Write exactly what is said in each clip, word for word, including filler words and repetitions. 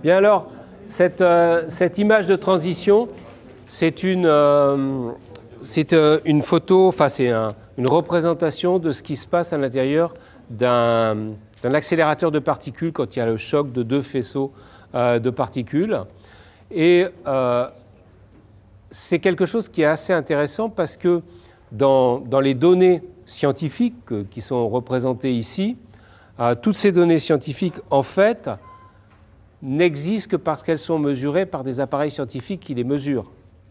Bien alors, cette, euh, cette image de transition, c'est une, euh, c'est, euh, une photo, enfin c'est un, une représentation de ce qui se passe à l'intérieur d'un, d'un accélérateur de particules quand il y a le choc de deux faisceaux euh, de particules. Et euh, c'est quelque chose qui est assez intéressant parce que dans, dans les données scientifiques euh, qui sont représentées ici, euh, toutes ces données scientifiques, en fait, n'existent que parce qu'elles sont mesurées par des appareils scientifiques qui les mesurent.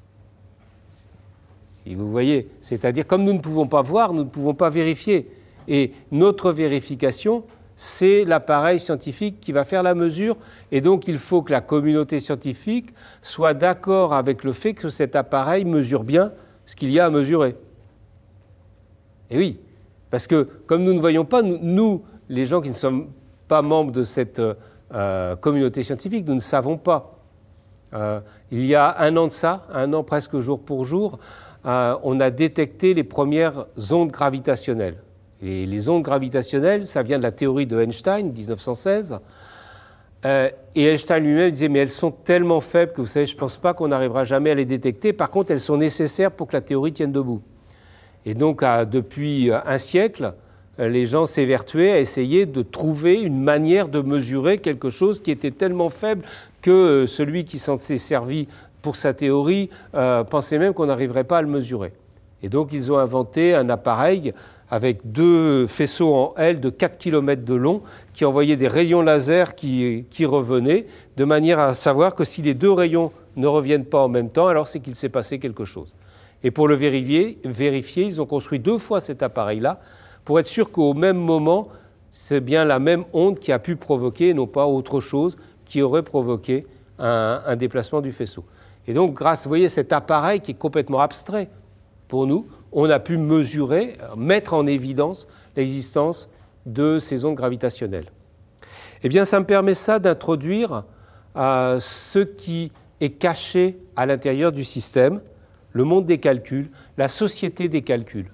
Si vous voyez, c'est-à-dire comme nous ne pouvons pas voir, nous ne pouvons pas vérifier. Et notre vérification, c'est l'appareil scientifique qui va faire la mesure. Et donc, il faut que la communauté scientifique soit d'accord avec le fait que cet appareil mesure bien ce qu'il y a à mesurer. Et oui, parce que comme nous ne voyons pas, nous, les gens qui ne sommes pas membres de cette euh, communauté scientifique, nous ne savons pas. Euh, il y a un an de ça, un an presque jour pour jour, euh, on a détecté les premières ondes gravitationnelles. Et les ondes gravitationnelles, ça vient de la théorie de Einstein, dix-neuf cent seize. Euh, et Einstein lui-même disait, mais elles sont tellement faibles que vous savez, je ne pense pas qu'on n'arrivera jamais à les détecter. Par contre, elles sont nécessaires pour que la théorie tienne debout. Et donc, à, depuis un siècle, les gens s'évertuaient à essayer de trouver une manière de mesurer quelque chose qui était tellement faible que celui qui s'en s'est servi pour sa théorie euh, pensait même qu'on n'arriverait pas à le mesurer. Et donc, ils ont inventé un appareil avec deux faisceaux en L de quatre kilomètres de long qui envoyaient des rayons laser qui, qui revenaient, de manière à savoir que si les deux rayons ne reviennent pas en même temps, alors c'est qu'il s'est passé quelque chose. Et pour le vérifier, vérifier, ils ont construit deux fois cet appareil-là pour être sûr qu'au même moment, c'est bien la même onde qui a pu provoquer, et non pas autre chose qui aurait provoqué un, un déplacement du faisceau. Et donc, grâce, vous voyez, cet appareil qui est complètement abstrait pour nous, on a pu mesurer, mettre en évidence l'existence de ces ondes gravitationnelles. Eh bien, ça me permet ça d'introduire euh, ce qui est caché à l'intérieur du système, le monde des calculs, la société des calculs.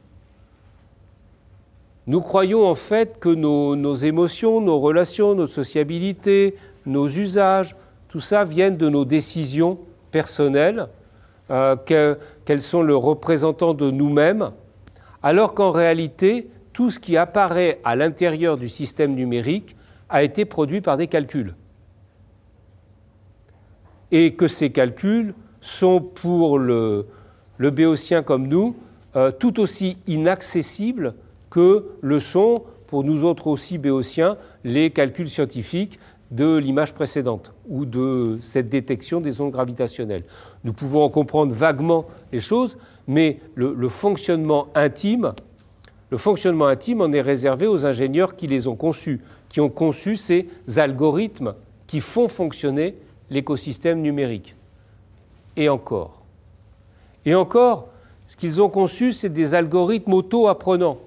Nous croyons en fait que nos, nos émotions, nos relations, notre sociabilité, nos usages, tout ça viennent de nos décisions personnelles, euh, que, qu'elles sont le représentant de nous-mêmes, alors qu'en réalité, tout ce qui apparaît à l'intérieur du système numérique a été produit par des calculs. Et que ces calculs sont pour le, le béotien comme nous euh, tout aussi inaccessibles que le sont, pour nous autres aussi béotiens, les calculs scientifiques de l'image précédente ou de cette détection des ondes gravitationnelles. Nous pouvons en comprendre vaguement les choses, mais le, le fonctionnement intime, le fonctionnement intime en est réservé aux ingénieurs qui les ont conçus, qui ont conçu ces algorithmes qui font fonctionner l'écosystème numérique. Et encore. Et encore, ce qu'ils ont conçu, c'est des algorithmes auto-apprenants.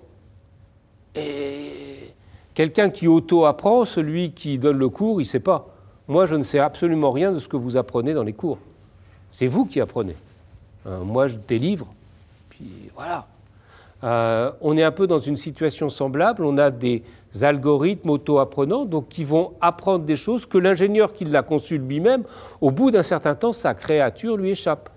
Et quelqu'un qui auto-apprend, celui qui donne le cours, il ne sait pas. Moi, je ne sais absolument rien de ce que vous apprenez dans les cours. C'est vous qui apprenez. Euh, moi, je délivre, puis voilà. Euh, on est un peu dans une situation semblable. On a des algorithmes auto-apprenants, donc qui vont apprendre des choses que l'ingénieur qui l'a conçu lui-même, au bout d'un certain temps, sa créature lui échappe.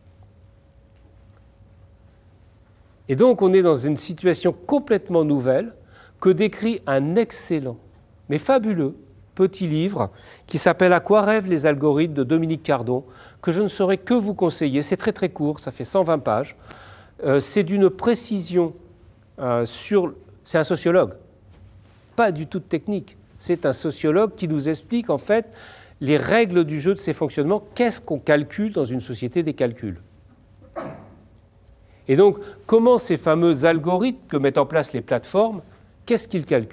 Et donc, on est dans une situation complètement nouvelle que décrit un excellent, mais fabuleux, petit livre qui s'appelle « À quoi rêvent les algorithmes » de Dominique Cardon, que je ne saurais que vous conseiller. C'est très très court, ça fait cent vingt pages. Euh, c'est d'une précision euh, sur... C'est un sociologue, pas du tout de technique. C'est un sociologue qui nous explique en fait les règles du jeu de ces fonctionnements. Qu'est-ce qu'on calcule dans une société des calculs ? Et donc, comment ces fameux algorithmes que mettent en place les plateformes, qu'est-ce qu'ils calculent ?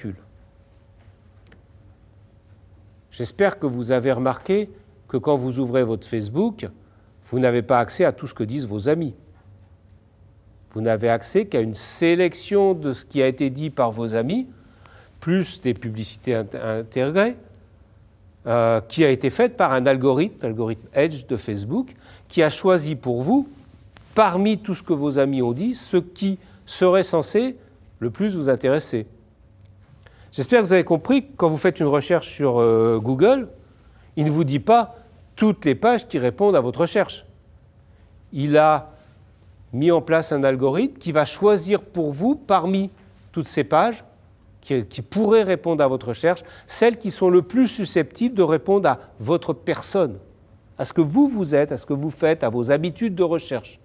J'espère que vous avez remarqué que quand vous ouvrez votre Facebook, vous n'avez pas accès à tout ce que disent vos amis. Vous n'avez accès qu'à une sélection de ce qui a été dit par vos amis, plus des publicités intégrées, euh, qui a été faite par un algorithme, l'algorithme Edge de Facebook, qui a choisi pour vous, parmi tout ce que vos amis ont dit, ce qui serait censé le plus vous intéresser. J'espère que vous avez compris que quand vous faites une recherche sur euh, Google, Il ne vous dit pas toutes les pages qui répondent à votre recherche. Il a mis en place un algorithme qui va choisir pour vous, parmi toutes ces pages, qui, qui pourraient répondre à votre recherche, celles qui sont le plus susceptibles de répondre à votre personne, à ce que vous, vous êtes, à ce que vous faites, à vos habitudes de recherche.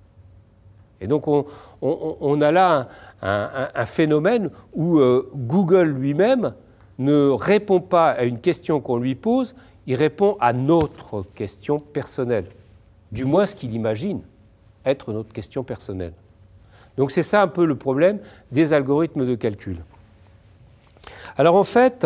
Et donc, on, on, on a là un, un, un phénomène où euh, Google lui-même ne répond pas à une question qu'on lui pose, il répond à notre question personnelle, du moins ce qu'il imagine être notre question personnelle. Donc c'est ça un peu le problème des algorithmes de calcul. Alors en fait,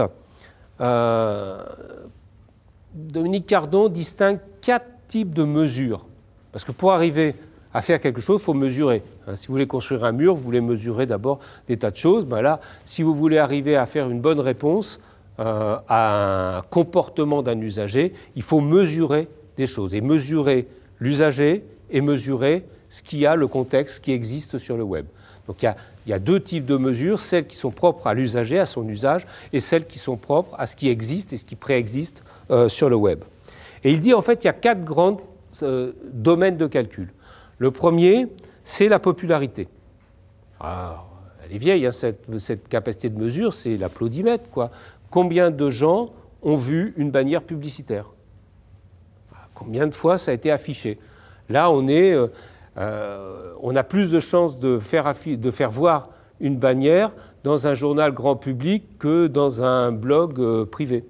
euh, Dominique Cardon distingue quatre types de mesures, parce que pour arriver à faire quelque chose, il faut mesurer. Si vous voulez construire un mur, vous voulez mesurer d'abord des tas de choses. Ben là, si vous voulez arriver à faire une bonne réponse euh, à un comportement d'un usager, il faut mesurer des choses. Et mesurer l'usager et mesurer ce qu'il y a, le contexte qui existe sur le web. Donc il y a, il y a deux types de mesures, celles qui sont propres à l'usager, à son usage, et celles qui sont propres à ce qui existe et ce qui préexiste euh, sur le web. Et il dit en fait il y a quatre grands euh, domaines de calcul. Le premier, c'est la popularité. Alors, elle est vieille, hein, cette, cette capacité de mesure, c'est l'applaudimètre, quoi. Combien de gens ont vu une bannière publicitaire? Combien de fois ça a été affiché? Là, on, est, euh, euh, on a plus de chances de faire, affi- de faire voir une bannière dans un journal grand public que dans un blog euh, privé.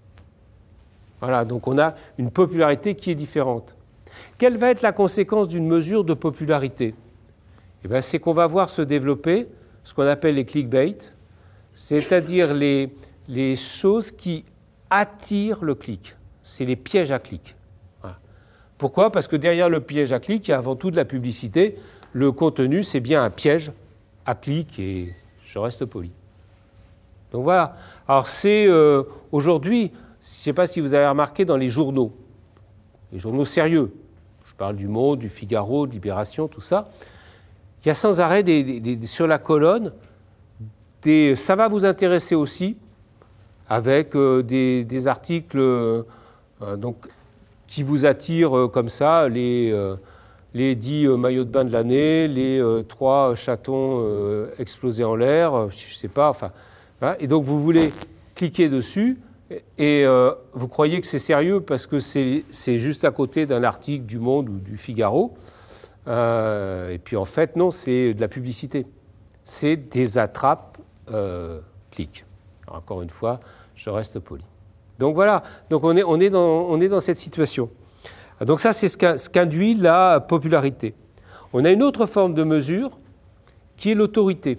Voilà, donc on a une popularité qui est différente. Quelle va être la conséquence d'une mesure de popularité? Eh bien, c'est qu'on va voir se développer ce qu'on appelle les clickbait, c'est-à-dire les, les choses qui attirent le clic. C'est les pièges à clic. Voilà. Pourquoi? Parce que derrière le piège à clic, il y a avant tout de la publicité. Le contenu, c'est bien un piège à clic et je reste poli. Donc voilà. Alors c'est euh, aujourd'hui, je ne sais pas si vous avez remarqué dans les journaux, les journaux sérieux, je parle du Monde, du Figaro, de Libération, tout ça, il y a sans arrêt des, des, des, sur la colonne, des, ça va vous intéresser aussi, avec euh, des, des articles euh, donc, qui vous attirent euh, comme ça, les, euh, les dix euh, maillots de bain de l'année, les euh, trois chatons euh, explosés en l'air, euh, je ne sais pas, enfin, hein, et donc vous voulez cliquer dessus, et euh, vous croyez que c'est sérieux parce que c'est, c'est juste à côté d'un article du Monde ou du Figaro. Euh, et puis en fait, non, c'est de la publicité. C'est des attrapes euh, clics. Alors, encore une fois, je reste poli. Donc voilà, donc on est, on est, dans, on est dans cette situation. Donc ça, c'est ce qu'induit la popularité. On a une autre forme de mesure qui est l'autorité.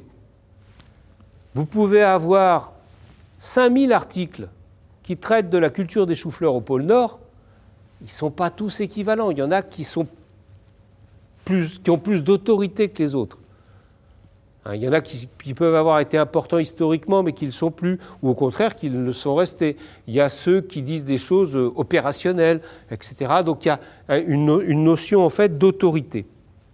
Vous pouvez avoir cinq mille articles qui traitent de la culture des choux-fleurs au pôle Nord, ils ne sont pas tous équivalents. Il y en a qui, sont plus, qui ont plus d'autorité que les autres. Hein, il y en a qui, qui peuvent avoir été importants historiquement, mais qui ne le sont plus, ou au contraire, qui le sont restés. Il y a ceux qui disent des choses opérationnelles, et cetera. Donc il y a une, une notion en fait d'autorité.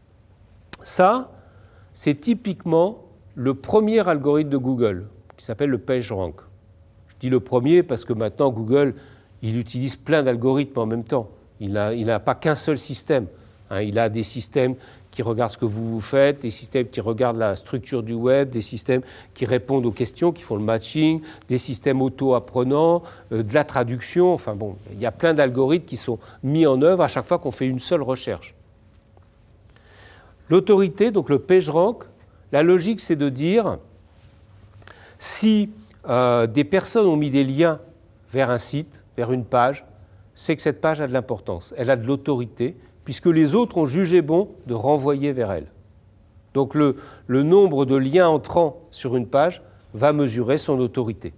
Ça, c'est typiquement le premier algorithme de Google, qui s'appelle le PageRank. Je dis le premier parce que maintenant, Google, il utilise plein d'algorithmes en même temps. Il n'a il n'a pas qu'un seul système. Hein, il a des systèmes qui regardent ce que vous vous faites, des systèmes qui regardent la structure du web, des systèmes qui répondent aux questions, qui font le matching, des systèmes auto-apprenants, euh, de la traduction. Enfin bon, il y a plein d'algorithmes qui sont mis en œuvre à chaque fois qu'on fait une seule recherche. L'autorité, donc le PageRank, la logique, c'est de dire si Euh, des personnes ont mis des liens vers un site, vers une page, c'est que cette page a de l'importance, elle a de l'autorité, puisque les autres ont jugé bon de renvoyer vers elle. Donc le, le nombre de liens entrants sur une page va mesurer son autorité.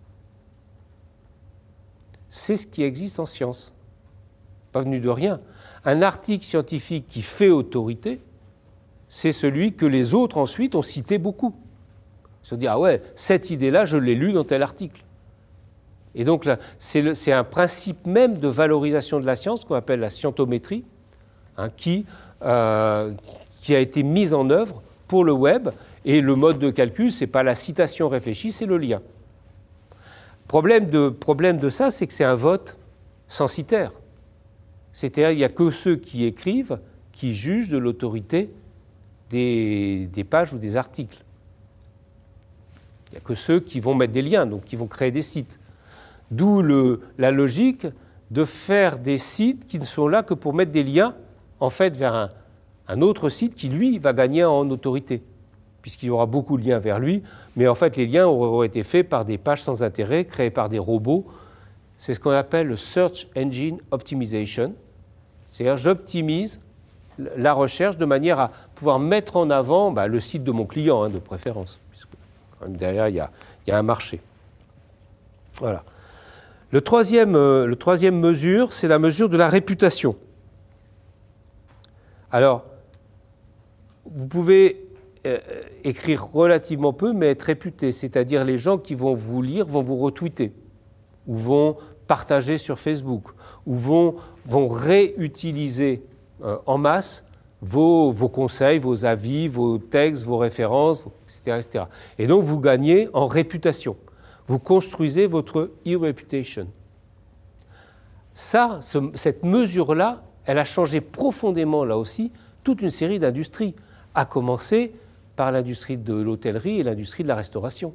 C'est ce qui existe en science, pas venu de rien. Un article scientifique qui fait autorité, c'est celui que les autres ensuite ont cité beaucoup. Se dire, ah ouais, cette idée-là, je l'ai lue dans tel article. Et donc, là, c'est, le, c'est un principe même de valorisation de la science qu'on appelle la scientométrie, hein, qui, euh, qui a été mise en œuvre pour le web. Et le mode de calcul, ce n'est pas la citation réfléchie, c'est le lien. Problème de, problème de ça, c'est que c'est un vote censitaire. C'est-à-dire qu'il n'y a que ceux qui écrivent qui jugent de l'autorité des, des pages ou des articles. Il n'y a que ceux qui vont mettre des liens, donc qui vont créer des sites. D'où le, la logique de faire des sites qui ne sont là que pour mettre des liens, en fait, vers un, un autre site qui, lui, va gagner en autorité, puisqu'il y aura beaucoup de liens vers lui, mais en fait, les liens auront été faits par des pages sans intérêt, créées par des robots. C'est ce qu'on appelle le Search Engine Optimization, c'est-à-dire j'optimise la recherche de manière à pouvoir mettre en avant bah, le site de mon client, hein, de préférence, puisque quand même derrière, il y a, il y a un marché. Voilà. Le troisième, euh, le troisième mesure, c'est la mesure de la réputation. Alors, vous pouvez euh, écrire relativement peu, mais être réputé, c'est-à-dire les gens qui vont vous lire vont vous retweeter, ou vont partager sur Facebook, ou vont, vont réutiliser euh, en masse vos, vos conseils, vos avis, vos textes, vos références, et cetera, et cetera. Et donc, vous gagnez en réputation. Vous construisez votre e-reputation. Ça, ce, cette mesure-là, elle a changé profondément, là aussi, toute une série d'industries, à commencer par l'industrie de l'hôtellerie et l'industrie de la restauration.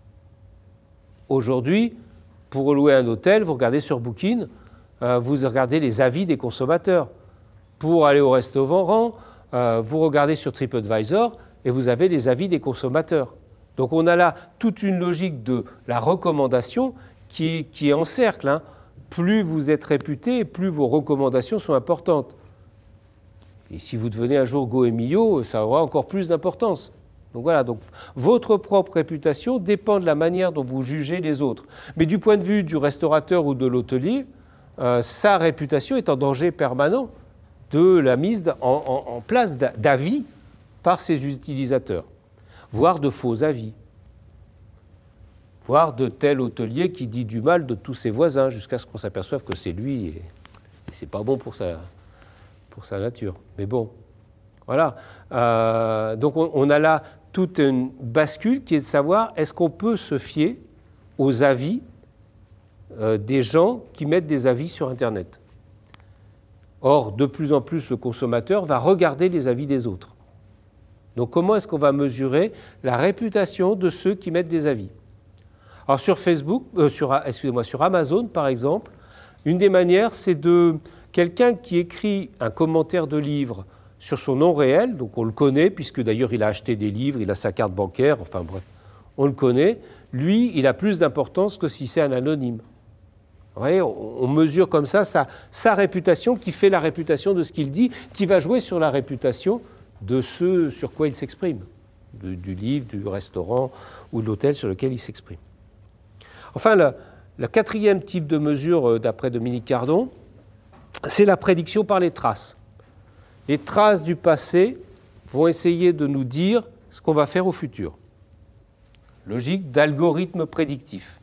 Aujourd'hui, pour louer un hôtel, vous regardez sur Booking, euh, vous regardez les avis des consommateurs. Pour aller au restaurant, euh, vous regardez sur TripAdvisor et vous avez les avis des consommateurs. Donc on a là toute une logique de la recommandation qui, qui est en cercle. Hein. Plus vous êtes réputé, plus vos recommandations sont importantes. Et si vous devenez un jour Goemio, ça aura encore plus d'importance. Donc voilà, donc votre propre réputation dépend de la manière dont vous jugez les autres. Mais du point de vue du restaurateur ou de l'hôtelier, euh, sa réputation est en danger permanent de la mise en, en, en place d'avis par ses utilisateurs, voire de faux avis, voire de tel hôtelier qui dit du mal de tous ses voisins jusqu'à ce qu'on s'aperçoive que c'est lui et, et c'est pas bon pour sa, pour sa nature. Mais bon, voilà. Euh, donc on, on a là toute une bascule qui est de savoir est-ce qu'on peut se fier aux avis euh, des gens qui mettent des avis sur Internet. Or, de plus en plus, le consommateur va regarder les avis des autres. Donc comment est-ce qu'on va mesurer la réputation de ceux qui mettent des avis? Alors sur Facebook, euh, sur, excusez-moi, sur Amazon par exemple, une des manières c'est de quelqu'un qui écrit un commentaire de livre sur son nom réel, donc on le connaît puisque d'ailleurs il a acheté des livres, il a sa carte bancaire, enfin bref, on le connaît, lui il a plus d'importance que si c'est un anonyme. Vous voyez, on mesure comme ça sa, sa réputation qui fait la réputation de ce qu'il dit, qui va jouer sur la réputation de ce sur quoi il s'exprime, du, du livre, du restaurant ou de l'hôtel sur lequel il s'exprime. Enfin, le, le quatrième type de mesure, d'après Dominique Cardon, c'est la prédiction par les traces. Les traces du passé vont essayer de nous dire ce qu'on va faire au futur. Logique d'algorithme prédictif.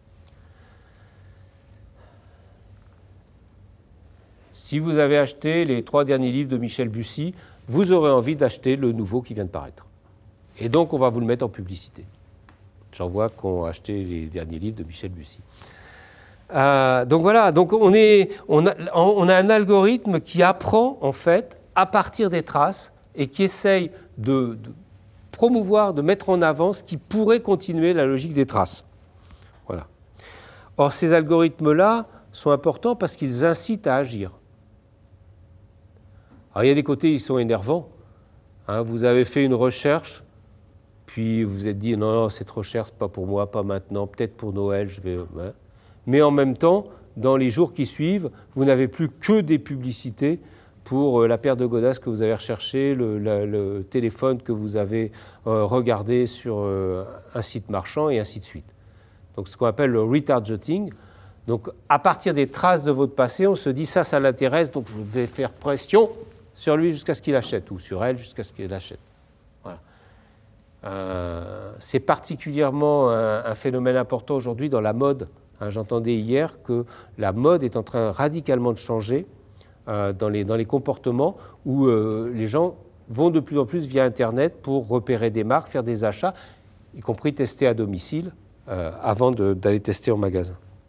Si vous avez acheté les trois derniers livres de Michel Bussy, vous aurez envie d'acheter le nouveau qui vient de paraître. Et donc, on va vous le mettre en publicité. J'en vois qui ont acheté les derniers livres de Michel Bussy. Euh, donc voilà, donc on, est, on, a, on a un algorithme qui apprend, en fait, à partir des traces et qui essaye de, de promouvoir, de mettre en avant ce qui pourrait continuer la logique des traces. Voilà. Or, ces algorithmes-là sont importants parce qu'ils incitent à agir. Alors, il y a des côtés, ils sont énervants. Hein, vous avez fait une recherche, puis vous vous êtes dit, non, non, cette recherche, pas pour moi, pas maintenant, peut-être pour Noël, je vais... Ouais. Mais en même temps, dans les jours qui suivent, vous n'avez plus que des publicités pour la paire de godasses que vous avez recherchées, le, le, le téléphone que vous avez euh, regardé sur euh, un site marchand, et ainsi de suite. Donc, ce qu'on appelle le retargeting. Donc, à partir des traces de votre passé, on se dit, ça, ça l'intéresse, donc je vais faire pression sur lui jusqu'à ce qu'il achète, ou sur elle jusqu'à ce qu'il achète. Voilà. Euh, c'est particulièrement un, un phénomène important aujourd'hui dans la mode. Hein, j'entendais hier que la mode est en train radicalement de changer euh, dans, les, dans les comportements où euh, les gens vont de plus en plus via Internet pour repérer des marques, faire des achats, y compris tester à domicile euh, avant de, d'aller tester en magasin.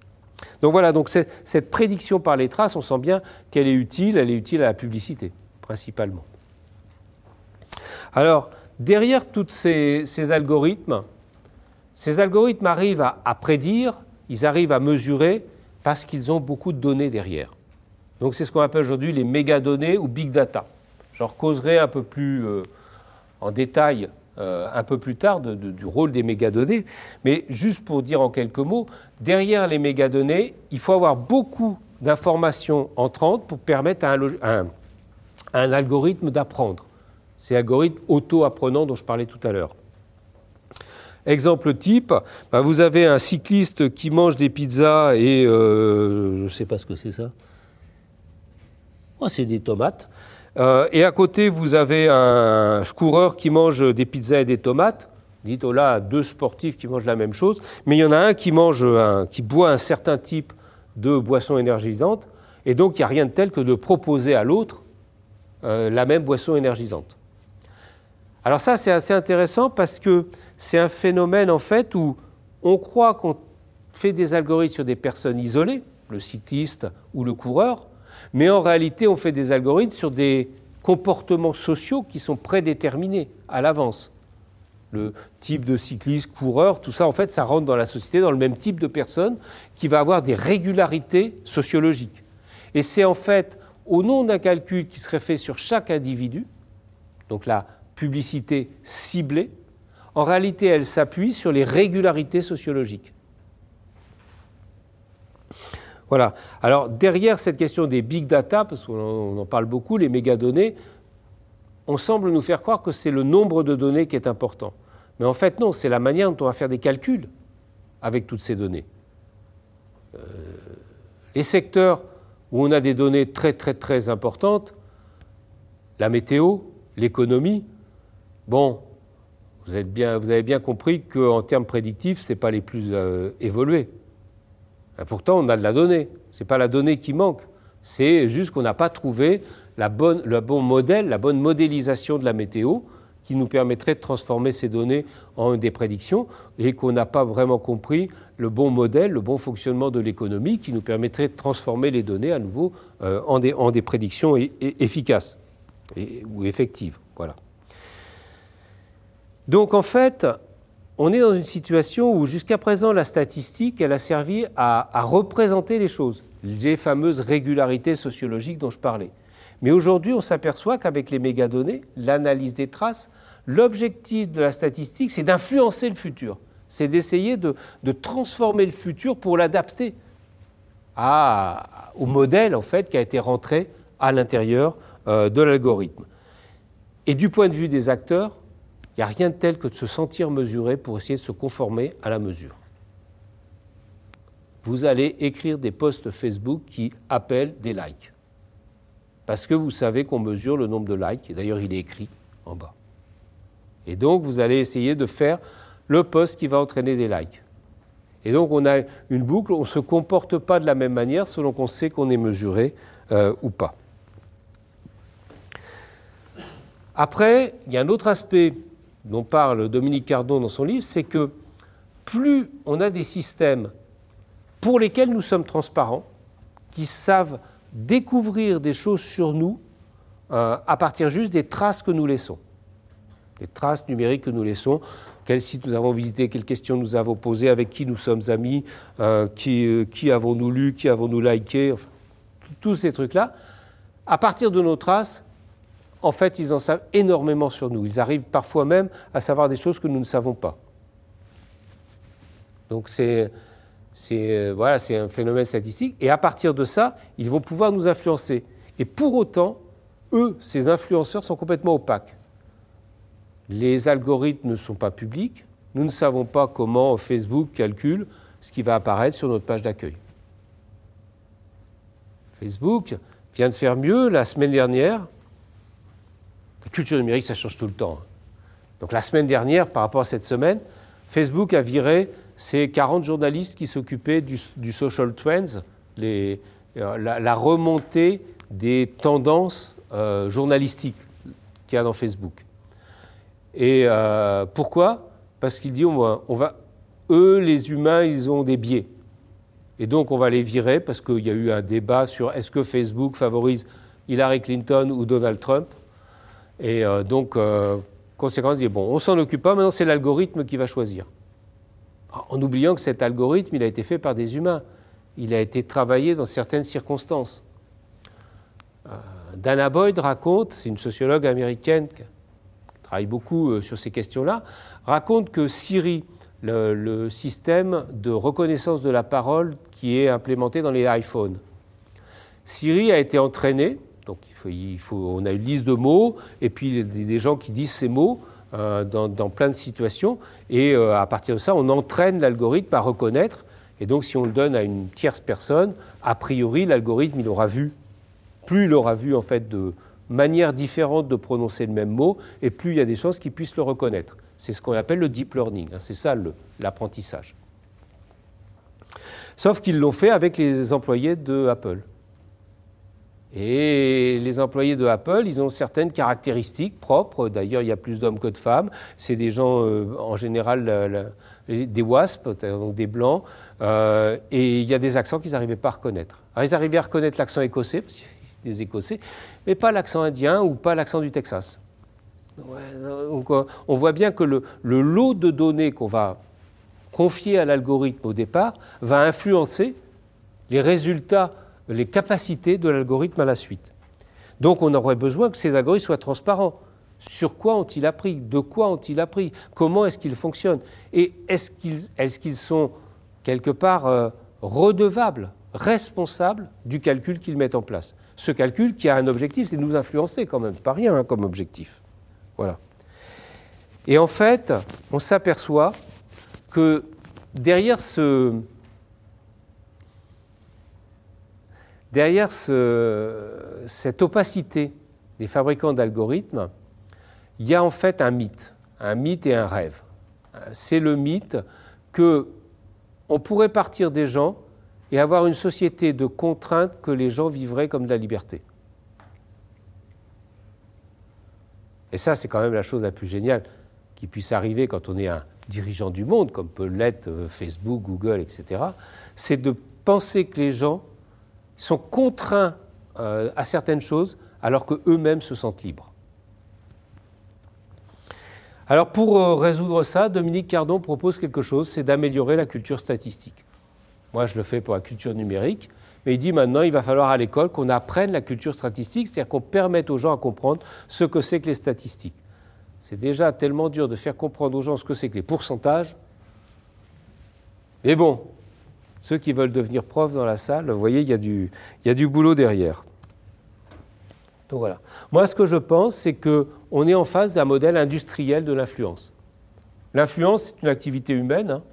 Donc voilà, donc cette, cette prédiction par les traces, on sent bien qu'elle est utile, elle est utile à la publicité, principalement. Alors, derrière tous ces, ces algorithmes, ces algorithmes arrivent à, à prédire, ils arrivent à mesurer, parce qu'ils ont beaucoup de données derrière. Donc c'est ce qu'on appelle aujourd'hui les mégadonnées ou big data. J'en causerai un peu plus euh, en détail euh, un peu plus tard de, de, du rôle des mégadonnées, mais juste pour dire en quelques mots, derrière les mégadonnées, il faut avoir beaucoup d'informations entrantes pour permettre à un, un, à un algorithme d'apprendre. Ces algorithmes auto-apprenants dont je parlais tout à l'heure. Exemple type, ben vous avez un cycliste qui mange des pizzas et euh, je ne sais pas ce que c'est ça. Oh, c'est des tomates. Euh, et à côté, vous avez un coureur qui mange des pizzas et des tomates. Dites, oh là, deux sportifs qui mangent la même chose. Mais il y en a un qui mange, un, qui boit un certain type de boisson énergisante. Et donc, il n'y a rien de tel que de proposer à l'autre euh, la même boisson énergisante. Alors ça, c'est assez intéressant parce que c'est un phénomène, en fait, où on croit qu'on fait des algorithmes sur des personnes isolées, le cycliste ou le coureur, mais en réalité, on fait des algorithmes sur des comportements sociaux qui sont prédéterminés à l'avance. Le type de cycliste, coureur, tout ça, en fait, ça rentre dans la société, dans le même type de personne qui va avoir des régularités sociologiques. Et c'est en fait, au nom d'un calcul qui serait fait sur chaque individu, donc la publicité ciblée, en réalité, elle s'appuie sur les régularités sociologiques. Voilà. Alors, derrière cette question des big data, parce qu'on en parle beaucoup, les mégadonnées, on semble nous faire croire que c'est le nombre de données qui est important. Mais en fait, non, c'est la manière dont on va faire des calculs avec toutes ces données. Euh, les secteurs où on a des données très, très, très importantes, la météo, l'économie, bon, vous, êtes bien, vous avez bien compris qu'en termes prédictifs, ce n'est pas les plus euh, évolués. Et pourtant, on a de la donnée. Ce n'est pas la donnée qui manque. C'est juste qu'on n'a pas trouvé la bonne, le bon modèle, la bonne modélisation de la météo qui nous permettrait de transformer ces données en des prédictions et qu'on n'a pas vraiment compris le bon modèle, le bon fonctionnement de l'économie qui nous permettrait de transformer les données à nouveau euh, en, des, en des prédictions et, et efficaces et, ou effectives. Voilà. Donc en fait, on est dans une situation où jusqu'à présent la statistique, elle a servi à, à représenter les choses, les fameuses régularités sociologiques dont je parlais. Mais aujourd'hui, on s'aperçoit qu'avec les mégadonnées, l'analyse des traces, l'objectif de la statistique, c'est d'influencer le futur, c'est d'essayer de, de transformer le futur pour l'adapter à, au modèle en fait qui a été rentré à l'intérieur euh, de l'algorithme. Et du point de vue des acteurs, il n'y a rien de tel que de se sentir mesuré pour essayer de se conformer à la mesure. Vous allez écrire des posts Facebook qui appellent des likes. Parce que vous savez qu'on mesure le nombre de likes, et d'ailleurs il est écrit en bas. Et donc vous allez essayer de faire le post qui va entraîner des likes. Et donc on a une boucle, on ne se comporte pas de la même manière selon qu'on sait qu'on est mesuré euh, ou pas. Après, il y a un autre aspect dont parle Dominique Cardon dans son livre, c'est que plus on a des systèmes pour lesquels nous sommes transparents, qui savent découvrir des choses sur nous euh, à partir juste des traces que nous laissons, des traces numériques que nous laissons, quel site nous avons visité, quelles questions nous avons posées, avec qui nous sommes amis, euh, qui, euh, qui avons-nous lu, qui avons-nous liké, enfin, tous ces trucs-là. À partir de nos traces, en fait, ils en savent énormément sur nous. Ils arrivent parfois même à savoir des choses que nous ne savons pas. Donc c'est, c'est, voilà, c'est un phénomène statistique. Et à partir de ça, ils vont pouvoir nous influencer. Et pour autant, eux, ces influenceurs, sont complètement opaques. Les algorithmes ne sont pas publics. Nous ne savons pas comment Facebook calcule ce qui va apparaître sur notre page d'accueil. Facebook vient de faire mieux la semaine dernière. La culture numérique, ça change tout le temps. Donc la semaine dernière, par rapport à cette semaine, Facebook a viré ses quarante journalistes qui s'occupaient du, du social trends, les, la, la remontée des tendances euh, journalistiques qu'il y a dans Facebook. Et euh, pourquoi ? Parce qu'il dit, on va, on va, eux, les humains, ils ont des biais. Et donc, on va les virer parce qu'il y a eu un débat sur est-ce que Facebook favorise Hillary Clinton ou Donald Trump. Et euh, donc, euh, conséquence, dit, bon, on ne s'en occupe pas, maintenant c'est l'algorithme qui va choisir. En oubliant que cet algorithme, il a été fait par des humains. Il a été travaillé dans certaines circonstances. Euh, Dana Boyd raconte, c'est une sociologue américaine qui travaille beaucoup sur ces questions-là, raconte que Siri, le, le système de reconnaissance de la parole qui est implémenté dans les iPhones, Siri a été entraîné, donc il faut, il faut, on a une liste de mots, et puis des, des gens qui disent ces mots euh, dans, dans plein de situations, et euh, à partir de ça, on entraîne l'algorithme à reconnaître, et donc si on le donne à une tierce personne, a priori, l'algorithme, il aura vu, plus il aura vu en fait de manières différentes de prononcer le même mot, et plus il y a des chances qu'il puisse le reconnaître. C'est ce qu'on appelle le deep learning, hein, c'est ça le, l'apprentissage. Sauf qu'ils l'ont fait avec les employés de Apple. Et les employés de Apple, ils ont certaines caractéristiques propres. D'ailleurs, il y a plus d'hommes que de femmes. C'est des gens, euh, en général, la, la, des WASP, donc des blancs. Euh, et il y a des accents qu'ils n'arrivaient pas à reconnaître. Alors, ils arrivaient à reconnaître l'accent écossais, parce qu'il y a des Écossais, mais pas l'accent indien ou pas l'accent du Texas. Ouais, donc, on voit bien que le, le lot de données qu'on va confier à l'algorithme au départ va influencer les résultats, les capacités de l'algorithme à la suite. Donc on aurait besoin que ces algorithmes soient transparents. Sur quoi ont-ils appris? De quoi ont-ils appris? Comment est-ce qu'ils fonctionnent? Et est-ce qu'ils, est-ce qu'ils sont quelque part euh, redevables, responsables du calcul qu'ils mettent en place? Ce calcul qui a un objectif, c'est de nous influencer quand même, pas rien hein, comme objectif. Voilà. Et en fait, on s'aperçoit que derrière ce... Derrière ce, cette opacité des fabricants d'algorithmes, il y a en fait un mythe, un mythe et un rêve. C'est le mythe qu'on pourrait partir des gens et avoir une société de contraintes que les gens vivraient comme de la liberté. Et ça, c'est quand même la chose la plus géniale qui puisse arriver quand on est un dirigeant du monde, comme peut l'être Facebook, Google, et cetera, c'est de penser que les gens sont contraints euh, à certaines choses alors qu'eux-mêmes se sentent libres. Alors pour euh, résoudre ça, Dominique Cardon propose quelque chose, c'est d'améliorer la culture statistique. Moi je le fais pour la culture numérique, mais il dit maintenant il va falloir à l'école qu'on apprenne la culture statistique, c'est-à-dire qu'on permette aux gens à comprendre ce que c'est que les statistiques. C'est déjà tellement dur de faire comprendre aux gens ce que c'est que les pourcentages, mais bon, ceux qui veulent devenir profs dans la salle, vous voyez, il y a du, il y a du boulot derrière. Donc voilà. Moi, ce que je pense, c'est qu'on est en face d'un modèle industriel de l'influence. L'influence, c'est une activité humaine. Hein.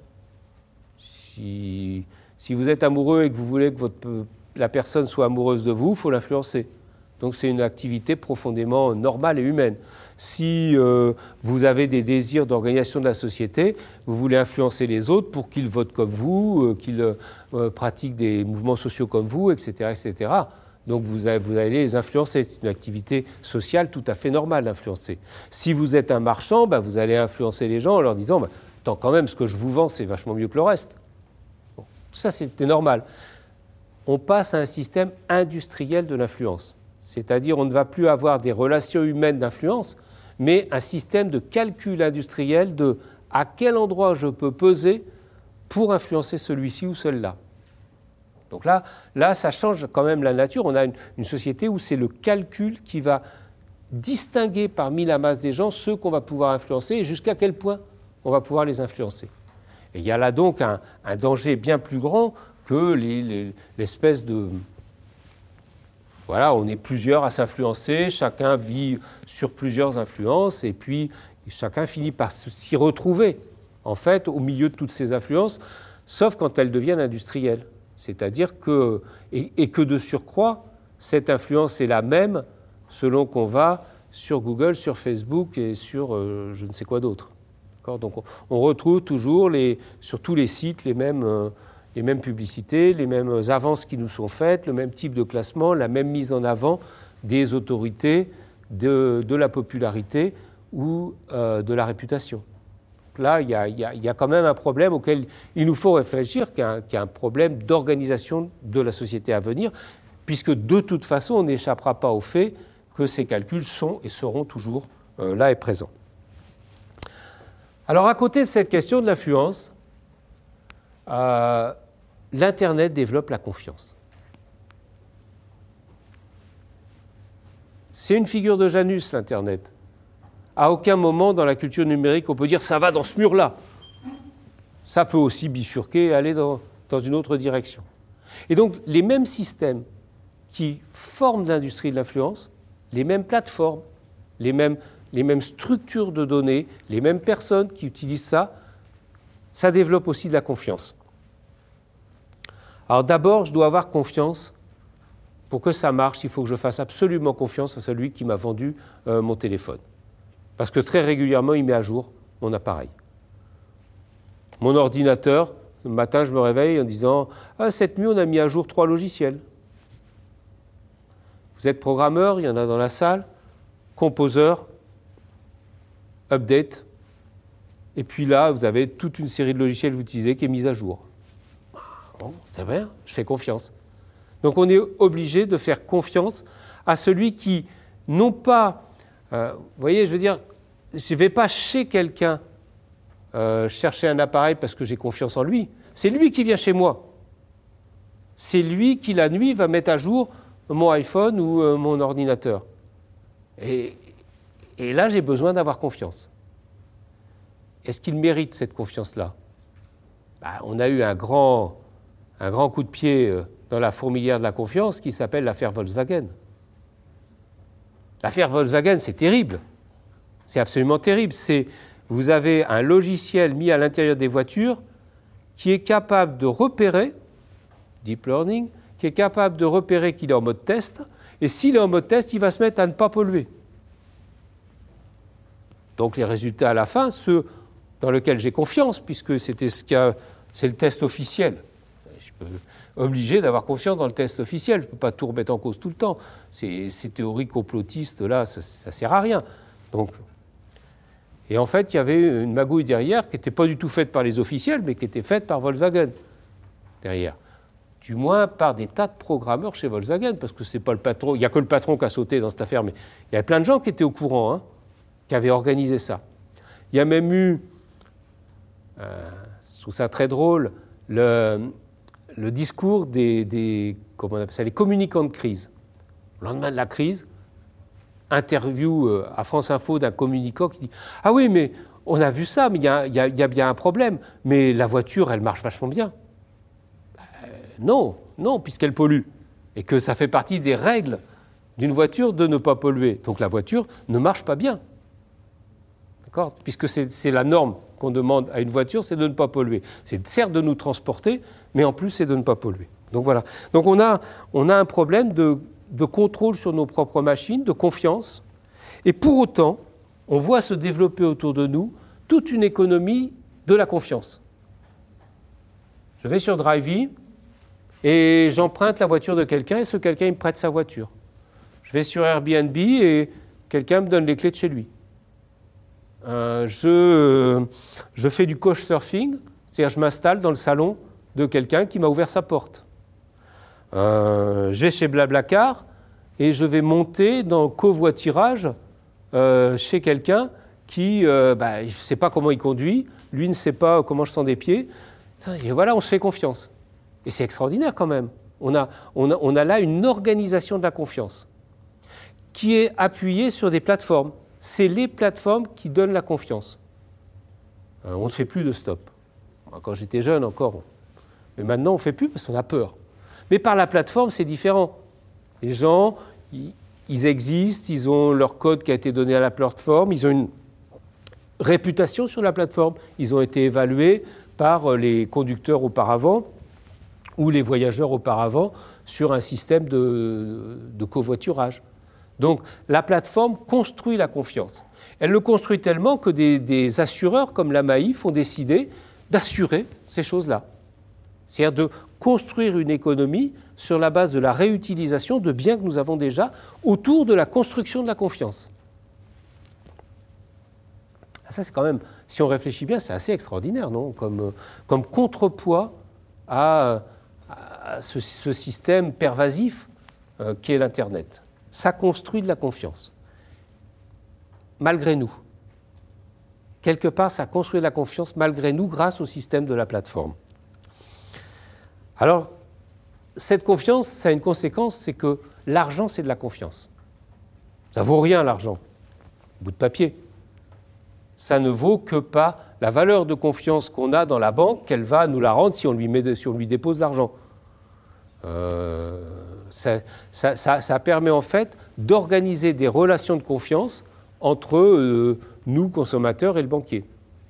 Si, si vous êtes amoureux et que vous voulez que votre, la personne soit amoureuse de vous, il faut l'influencer. Donc c'est une activité profondément normale et humaine. Si euh, vous avez des désirs d'organisation de la société, vous voulez influencer les autres pour qu'ils votent comme vous, euh, qu'ils euh, pratiquent des mouvements sociaux comme vous, et cetera, et cetera. Donc vous, avez, vous allez les influencer. C'est une activité sociale tout à fait normale d'influencer. Si vous êtes un marchand, bah, vous allez influencer les gens en leur disant bah, « Tant quand même, ce que je vous vends, c'est vachement mieux que le reste. Bon, » Tout ça, c'était normal. On passe à un système industriel de l'influence. C'est-à-dire on ne va plus avoir des relations humaines d'influence, mais un système de calcul industriel de à quel endroit je peux peser pour influencer celui-ci ou celui-là. Donc là, là, ça change quand même la nature. On a une, une société où c'est le calcul qui va distinguer parmi la masse des gens ceux qu'on va pouvoir influencer et jusqu'à quel point on va pouvoir les influencer. Et il y a là donc un, un danger bien plus grand que les, les, l'espèce de... Voilà, on est plusieurs à s'influencer, chacun vit sur plusieurs influences et puis chacun finit par s'y retrouver, en fait, au milieu de toutes ces influences, sauf quand elles deviennent industrielles. C'est-à-dire que, et, et que de surcroît, cette influence est la même selon qu'on va sur Google, sur Facebook et sur euh, je ne sais quoi d'autre. D'accord ? Donc on, on retrouve toujours les, sur tous les sites les mêmes... Euh, les mêmes publicités, les mêmes avances qui nous sont faites, le même type de classement, la même mise en avant des autorités, de, de la popularité ou euh, de la réputation. là, il y a, il y a, il y a quand même un problème auquel il nous faut réfléchir, qui est un, qui est un problème d'organisation de la société à venir, puisque de toute façon, on n'échappera pas au fait que ces calculs sont et seront toujours euh, là et présents. Alors, à côté de cette question de l'influence, euh, l'Internet développe la confiance. C'est une figure de Janus, l'Internet. À aucun moment dans la culture numérique, on peut dire « ça va dans ce mur-là ». Ça peut aussi bifurquer et aller dans, dans une autre direction. Et donc, les mêmes systèmes qui forment l'industrie de l'influence, les mêmes plateformes, les mêmes, les mêmes structures de données, les mêmes personnes qui utilisent ça, ça développe aussi de la confiance. Alors d'abord, je dois avoir confiance. Pour que ça marche, il faut que je fasse absolument confiance à celui qui m'a vendu euh, mon téléphone. Parce que très régulièrement, il met à jour mon appareil. Mon ordinateur, le matin, je me réveille en disant « Ah, cette nuit, on a mis à jour trois logiciels. » Vous êtes programmeur, il y en a dans la salle, composeur, update, et puis là, vous avez toute une série de logiciels que vous utilisez qui est mise à jour. Bon, c'est bien, je fais confiance. Donc on est obligé de faire confiance à celui qui, non pas, euh, vous voyez, je veux dire, je ne vais pas chez quelqu'un euh, chercher un appareil parce que j'ai confiance en lui. C'est lui qui vient chez moi. C'est lui qui, la nuit, va mettre à jour mon iPhone ou euh, mon ordinateur. Et, et là, j'ai besoin d'avoir confiance. Est-ce qu'il mérite cette confiance-là ? Bah, on a eu un grand, un grand coup de pied euh, dans la fourmilière de la confiance qui s'appelle l'affaire Volkswagen. L'affaire Volkswagen, c'est terrible. C'est absolument terrible. C'est, vous avez un logiciel mis à l'intérieur des voitures qui est capable de repérer, deep learning, qui est capable de repérer qu'il est en mode test, et s'il est en mode test, il va se mettre à ne pas polluer. Donc les résultats à la fin, ceux dans lesquels j'ai confiance, puisque c'était ce qu'a, c'est le test officiel. Je peux obligé d'avoir confiance dans le test officiel. Je ne peux pas tout remettre en cause tout le temps. Ces, ces théories complotistes-là, ça ne sert à rien. Donc, et en fait, il y avait une magouille derrière qui n'était pas du tout faite par les officiels, mais qui était faite par Volkswagen derrière. Du moins par des tas de programmeurs chez Volkswagen, parce que c'est pas le patron, il n'y a que le patron qui a sauté dans cette affaire, mais il y avait plein de gens qui étaient au courant, hein, qui avaient organisé ça. Il y a même eu, euh, je trouve ça très drôle, le, le discours des, des, comment on appelle ça, les communicants de crise. Le lendemain de la crise, interview à France Info d'un communicant qui dit « Ah oui, mais on a vu ça, mais il y a, y a, y a bien un problème, mais la voiture, elle marche vachement bien. » Non, non, puisqu'elle pollue, et que ça fait partie des règles d'une voiture de ne pas polluer. Donc la voiture ne marche pas bien. D'accord ? Puisque c'est, c'est la norme qu'on demande à une voiture, c'est de ne pas polluer. C'est certes de nous transporter, mais en plus c'est de ne pas polluer. Donc voilà. Donc on a, on a un problème de, de contrôle sur nos propres machines, de confiance, et pour autant, on voit se développer autour de nous toute une économie de la confiance. Je vais sur Drivey, et j'emprunte la voiture de quelqu'un et ce quelqu'un il me prête sa voiture. Je vais sur Airbnb et quelqu'un me donne les clés de chez lui. Euh, je, je fais du couchsurfing, c'est-à-dire je m'installe dans le salon de quelqu'un qui m'a ouvert sa porte. Euh, je vais chez Blablacar et je vais monter dans le covoiturage euh, chez quelqu'un qui euh, bah, je ne sais pas comment il conduit, lui ne sait pas comment je sens des pieds. Et voilà, on se fait confiance. Et c'est extraordinaire quand même. On a, on, a, on a là une organisation de la confiance qui est appuyée sur des plateformes. C'est les plateformes qui donnent la confiance. Euh, on ne fait plus de stop. Quand j'étais jeune encore. Mais maintenant, on ne fait plus parce qu'on a peur. Mais par la plateforme, c'est différent. Les gens, ils, ils existent, ils ont leur code qui a été donné à la plateforme, ils ont une réputation sur la plateforme. Ils ont été évalués par les conducteurs auparavant ou les voyageurs auparavant sur un système de, de covoiturage. Donc la plateforme construit la confiance. Elle le construit tellement que des, des assureurs comme la Maïf ont décidé d'assurer ces choses-là. C'est-à-dire de construire une économie sur la base de la réutilisation de biens que nous avons déjà autour de la construction de la confiance. Ah, ça, c'est quand même, si on réfléchit bien, c'est assez extraordinaire, non, comme, comme contrepoids à, à ce, ce système pervasif euh, qu'est l'Internet. Ça construit de la confiance. Malgré nous. Quelque part, ça construit de la confiance malgré nous grâce au système de la plateforme. Alors, cette confiance, ça a une conséquence, c'est que l'argent, c'est de la confiance. Ça ne vaut rien, l'argent. Bout de papier. Ça ne vaut que pas la valeur de confiance qu'on a dans la banque, qu'elle va nous la rendre si on lui, met de, si on lui dépose l'argent. Euh, ça, ça, ça, ça permet en fait d'organiser des relations de confiance entre euh, nous, consommateurs, et le banquier.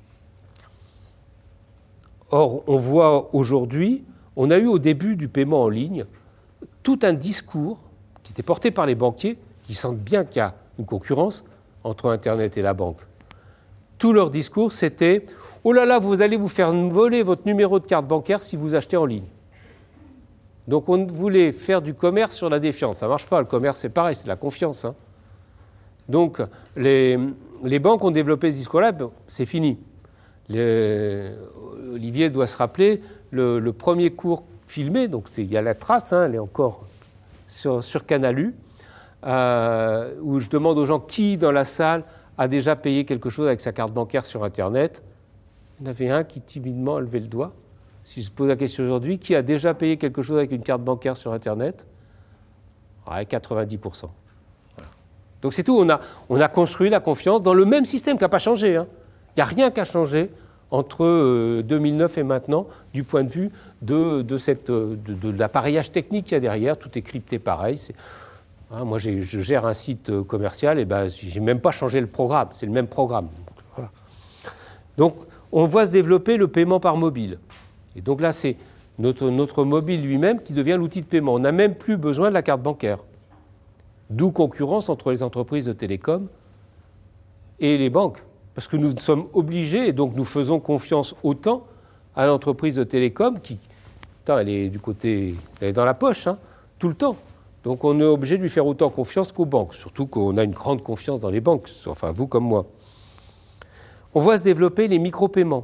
Or, on voit aujourd'hui, on a eu au début du paiement en ligne tout un discours qui était porté par les banquiers qui sentent bien qu'il y a une concurrence entre Internet et la banque. Tout leur discours, c'était « Oh là là, vous allez vous faire voler votre numéro de carte bancaire si vous achetez en ligne. » Donc on voulait faire du commerce sur la défiance. Ça ne marche pas, le commerce c'est pareil, c'est de la confiance. Hein. Donc les, les banques ont développé ce discours-là, ben, c'est fini. Les, Olivier doit se rappeler, le, le premier cours filmé, donc c'est, il y a la trace, hein, elle est encore sur, sur Canalu, euh, où je demande aux gens qui dans la salle a déjà payé quelque chose avec sa carte bancaire sur Internet. Il y en avait un qui timidement a levé le doigt. Si je pose la question aujourd'hui, qui a déjà payé quelque chose avec une carte bancaire sur Internet ? Ouais, quatre-vingt-dix pour cent. Voilà. Donc c'est tout, on a, on a construit la confiance dans le même système qui n'a pas changé. Hein. Il n'y a rien qui a changé entre euh, deux mille neuf et maintenant, du point de vue de, de, cette, de, de l'appareillage technique qu'il y a derrière. Tout est crypté pareil. C'est, hein, moi, j'ai, je gère un site commercial, et ben, je n'ai même pas changé le programme. C'est le même programme. Voilà. Donc, on voit se développer le paiement par mobile. Et donc là, c'est notre, notre mobile lui-même qui devient l'outil de paiement. On n'a même plus besoin de la carte bancaire. D'où concurrence entre les entreprises de télécom et les banques. Parce que nous sommes obligés, et donc nous faisons confiance autant à l'entreprise de télécom qui, putain, elle est du côté, elle est dans la poche, hein, tout le temps. Donc on est obligé de lui faire autant confiance qu'aux banques, surtout qu'on a une grande confiance dans les banques, enfin vous comme moi. On voit se développer les micro-paiements.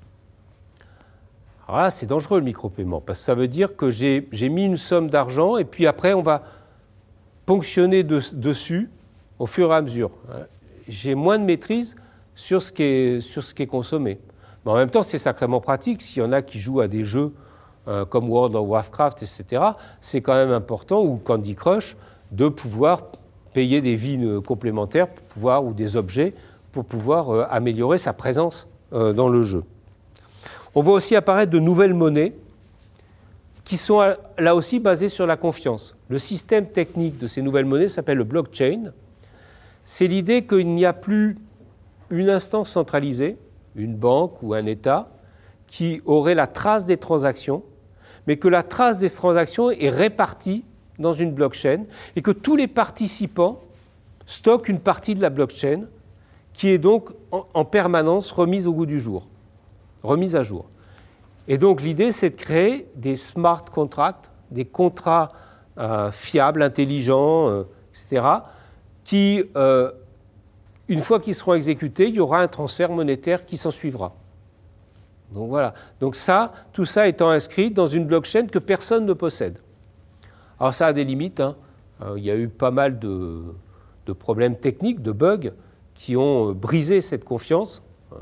Alors là, c'est dangereux le micro-paiement, parce que ça veut dire que j'ai, j'ai mis une somme d'argent et puis après, on va ponctionner de, dessus au fur et à mesure. J'ai moins de maîtrise sur ce qui est, sur ce qui est consommé. Mais en même temps, c'est sacrément pratique. S'il y en a qui jouent à des jeux euh, comme World of Warcraft, et cetera, c'est quand même important, ou Candy Crush, de pouvoir payer des vies complémentaires pour pouvoir, ou des objets pour pouvoir euh, améliorer sa présence euh, dans le jeu. On voit aussi apparaître de nouvelles monnaies qui sont là aussi basées sur la confiance. Le système technique de ces nouvelles monnaies s'appelle le blockchain. C'est l'idée qu'il n'y a plus une instance centralisée, une banque ou un État, qui aurait la trace des transactions, mais que la trace des transactions est répartie dans une blockchain et que tous les participants stockent une partie de la blockchain qui est donc en, en permanence remise au goût du jour. Remise à jour. Et donc l'idée, c'est de créer des smart contracts, des contrats euh, fiables, intelligents, euh, et cetera, qui, euh, une fois qu'ils seront exécutés, il y aura un transfert monétaire qui s'en suivra. Donc voilà. Donc ça, tout ça étant inscrit dans une blockchain que personne ne possède. Alors ça a des limites. Hein. Euh, il y a eu pas mal de, de problèmes techniques, de bugs, qui ont brisé cette confiance. Euh,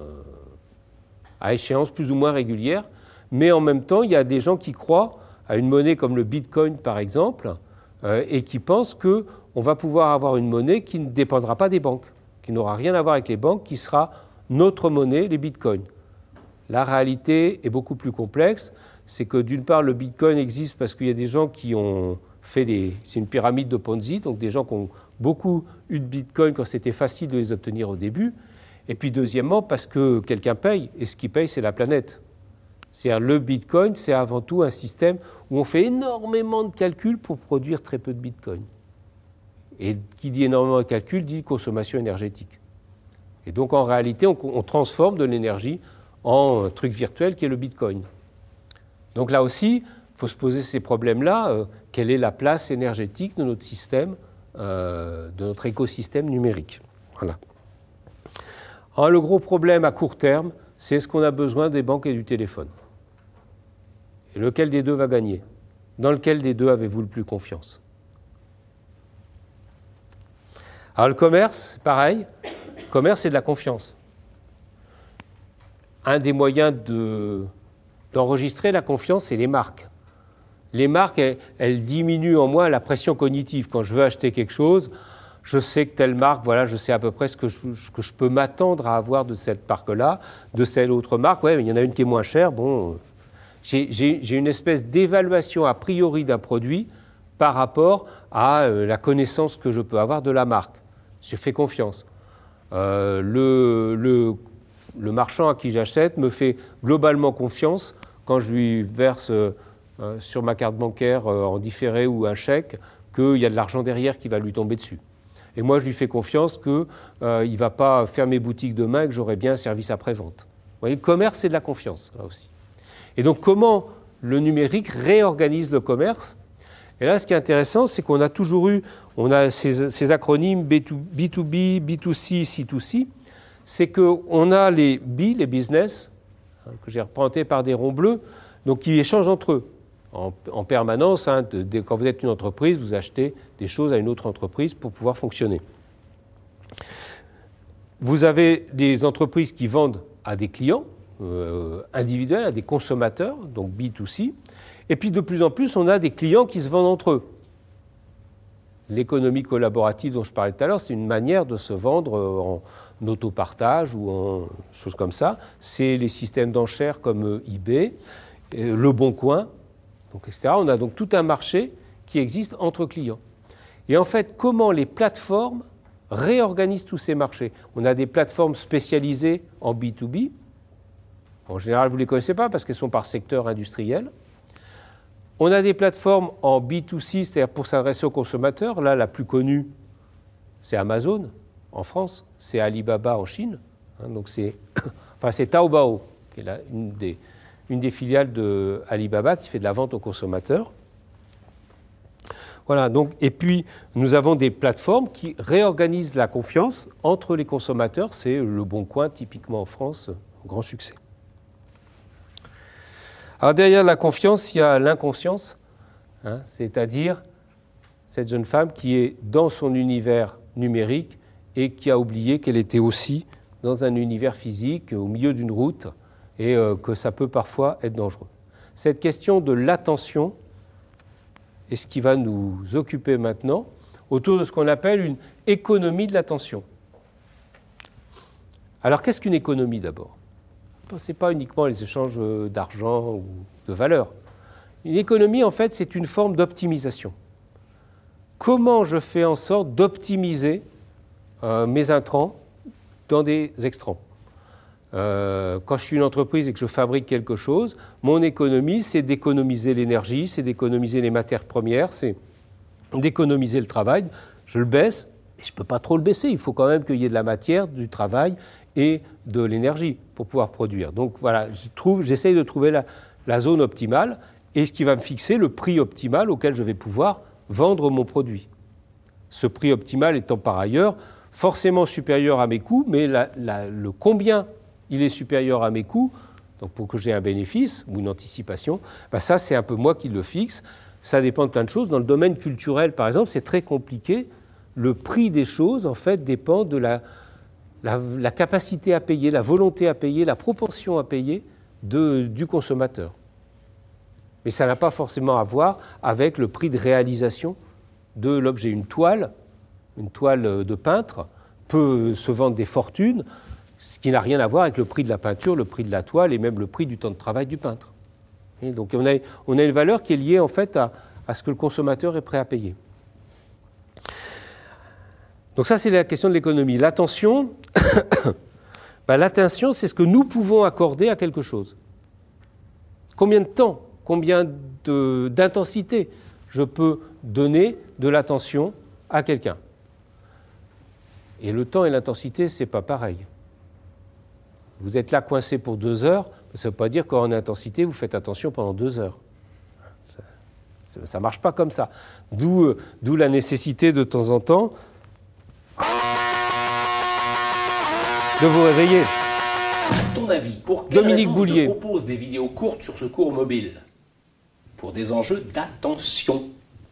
à échéance plus ou moins régulière, mais en même temps, il y a des gens qui croient à une monnaie comme le Bitcoin, par exemple, euh, et qui pensent qu'on va pouvoir avoir une monnaie qui ne dépendra pas des banques, qui n'aura rien à voir avec les banques, qui sera notre monnaie, les Bitcoins. La réalité est beaucoup plus complexe. C'est que d'une part, le Bitcoin existe parce qu'il y a des gens qui ont fait des... C'est une pyramide de Ponzi, donc des gens qui ont beaucoup eu de Bitcoin quand c'était facile de les obtenir au début. Et puis deuxièmement, parce que quelqu'un paye, et ce qui paye, c'est la planète. C'est-à-dire le Bitcoin, c'est avant tout un système où on fait énormément de calculs pour produire très peu de Bitcoin. Et qui dit énormément de calculs dit consommation énergétique. Et donc en réalité, on, on transforme de l'énergie en un truc virtuel qui est le Bitcoin. Donc là aussi, il faut se poser ces problèmes-là. Euh, quelle est la place énergétique de notre système, euh, de notre écosystème numérique ? Voilà. Alors, le gros problème à court terme, c'est est-ce qu'on a besoin des banques et du téléphone? Et lequel des deux va gagner? Dans lequel des deux avez-vous le plus confiance? Alors le commerce, pareil, le commerce c'est de la confiance. Un des moyens de, d'enregistrer la confiance, c'est les marques. Les marques, elles, elles diminuent en moi la pression cognitive. Quand je veux acheter quelque chose, je sais que telle marque, voilà, je sais à peu près ce que je, ce que je peux m'attendre à avoir de cette marque-là, de cette autre marque. Ouais, mais il y en a une qui est moins chère, bon... J'ai, j'ai, j'ai une espèce d'évaluation a priori d'un produit par rapport à euh, la connaissance que je peux avoir de la marque. Je fais confiance. Euh, le, le, le marchand à qui j'achète me fait globalement confiance quand je lui verse euh, sur ma carte bancaire euh, en différé ou un chèque qu'il y a de l'argent derrière qui va lui tomber dessus. Et moi, je lui fais confiance qu'il euh, ne va pas fermer boutique demain et que j'aurai bien un service après-vente. Vous voyez, le commerce, c'est de la confiance, là aussi. Et donc, comment le numérique réorganise le commerce? Et là, ce qui est intéressant, c'est qu'on a toujours eu, on a ces, ces acronymes B deux B, B deux C, C deux C. C'est qu'on a les B, les business, hein, que j'ai représentés par des ronds bleus, donc qui échangent entre eux en, en permanence. Hein, de, de, quand vous êtes une entreprise, vous achetez des choses à une autre entreprise pour pouvoir fonctionner. Vous avez des entreprises qui vendent à des clients, Euh, individuels, à des consommateurs, donc B deux C. Et puis de plus en plus, on a des clients qui se vendent entre eux. L'économie collaborative dont je parlais tout à l'heure, c'est une manière de se vendre en autopartage ou en choses comme ça. C'est les systèmes d'enchères comme eBay, Le Bon Coin, donc et cetera. On a donc tout un marché qui existe entre clients. Et en fait, comment les plateformes réorganisent tous ces marchés? On a des plateformes spécialisées en B deux B. En général, vous ne les connaissez pas parce qu'elles sont par secteur industriel. On a des plateformes en B deux C, c'est-à-dire pour s'adresser aux consommateurs. Là, la plus connue, c'est Amazon en France, c'est Alibaba en Chine. Hein, donc c'est, enfin, c'est Taobao, qui est là, une, des, une des filiales de Alibaba qui fait de la vente aux consommateurs. Voilà, donc, et puis, nous avons des plateformes qui réorganisent la confiance entre les consommateurs. C'est Le Bon Coin, typiquement en France, un grand succès. Alors derrière la confiance, il y a l'inconscience, hein, c'est-à-dire cette jeune femme qui est dans son univers numérique et qui a oublié qu'elle était aussi dans un univers physique, au milieu d'une route, et euh, que ça peut parfois être dangereux. Cette question de l'attention est ce qui va nous occuper maintenant autour de ce qu'on appelle une économie de l'attention. Alors qu'est-ce qu'une économie d'abord ? Ce n'est pas uniquement les échanges d'argent ou de valeurs. Une économie, en fait, c'est une forme d'optimisation. Comment je fais en sorte d'optimiser euh, mes intrants dans des extrants? euh, Quand je suis une entreprise et que je fabrique quelque chose, mon économie, c'est d'économiser l'énergie, c'est d'économiser les matières premières, c'est d'économiser le travail. Je le baisse, et je ne peux pas trop le baisser. Il faut quand même qu'il y ait de la matière, du travail et de l'énergie pour pouvoir produire. Donc voilà, je trouve, j'essaye de trouver la, la zone optimale et ce qui va me fixer le prix optimal auquel je vais pouvoir vendre mon produit. Ce prix optimal étant par ailleurs forcément supérieur à mes coûts, mais la, la, le combien il est supérieur à mes coûts, donc pour que j'ai un bénéfice ou une anticipation, ben ça c'est un peu moi qui le fixe. Ça dépend de plein de choses. Dans le domaine culturel, par exemple, c'est très compliqué. Le prix des choses, en fait, dépend de la La, la capacité à payer, la volonté à payer, la propension à payer de, du consommateur. Mais ça n'a pas forcément à voir avec le prix de réalisation de l'objet. Une toile, une toile de peintre peut se vendre des fortunes, ce qui n'a rien à voir avec le prix de la peinture, le prix de la toile et même le prix du temps de travail du peintre. Et donc on a, on a une valeur qui est liée en fait à, à ce que le consommateur est prêt à payer. Donc ça, c'est la question de l'économie. L'attention, ben, l'attention, c'est ce que nous pouvons accorder à quelque chose. Combien de temps, combien de, d'intensité je peux donner de l'attention à quelqu'un. Et le temps et l'intensité, ce n'est pas pareil. Vous êtes là coincé pour deux heures, ça ne veut pas dire qu'en intensité, vous faites attention pendant deux heures. Ça ne marche pas comme ça. D'où, euh, d'où la nécessité de temps en temps de vous réveiller. À ton avis, pour quelle Dominique raison Boulier. je te propose des vidéos courtes sur ce cours mobile? Pour des enjeux d'attention.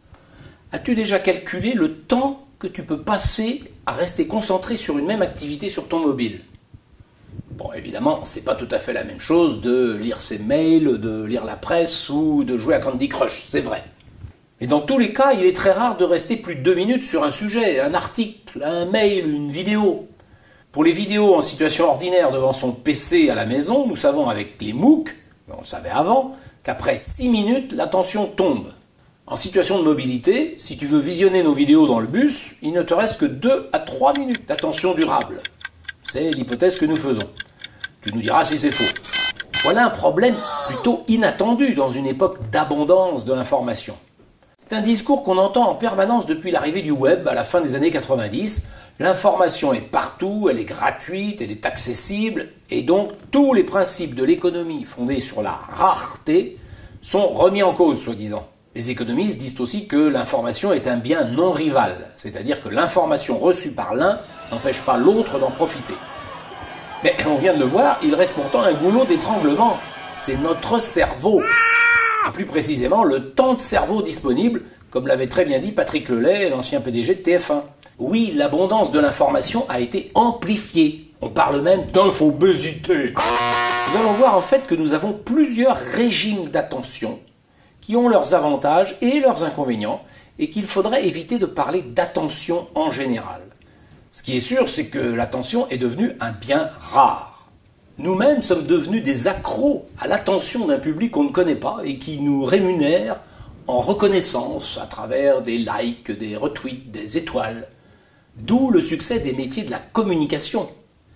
As-tu déjà calculé le temps que tu peux passer à rester concentré sur une même activité sur ton mobile? Bon, évidemment, c'est pas tout à fait la même chose de lire ses mails, de lire la presse ou de jouer à Candy Crush, c'est vrai. Mais dans tous les cas, il est très rare de rester plus de deux minutes sur un sujet, un article, un mail, une vidéo. Pour les vidéos en situation ordinaire devant son P C à la maison, nous savons avec les MOOC, on le savait avant, qu'après six minutes, l'attention tombe. En situation de mobilité, si tu veux visionner nos vidéos dans le bus, il ne te reste que deux à trois minutes d'attention durable. C'est l'hypothèse que nous faisons. Tu nous diras si c'est faux. Voilà un problème plutôt inattendu dans une époque d'abondance de l'information. C'est un discours qu'on entend en permanence depuis l'arrivée du web à la fin des années quatre-vingt-dix. L'information est partout, elle est gratuite, elle est accessible, et donc tous les principes de l'économie fondés sur la rareté sont remis en cause, soi-disant. Les économistes disent aussi que l'information est un bien non rival, c'est-à-dire que l'information reçue par l'un n'empêche pas l'autre d'en profiter. Mais on vient de le voir, il reste pourtant un goulot d'étranglement. C'est notre cerveau. Et plus précisément, le temps de cerveau disponible, comme l'avait très bien dit Patrick Lelay, l'ancien P D G de T F un. Oui, l'abondance de l'information a été amplifiée. On parle même d'infobésité. Nous allons voir en fait que nous avons plusieurs régimes d'attention qui ont leurs avantages et leurs inconvénients, et qu'il faudrait éviter de parler d'attention en général. Ce qui est sûr, c'est que l'attention est devenue un bien rare. Nous-mêmes sommes devenus des accros à l'attention d'un public qu'on ne connaît pas et qui nous rémunère en reconnaissance à travers des likes, des retweets, des étoiles. D'où le succès des métiers de la communication.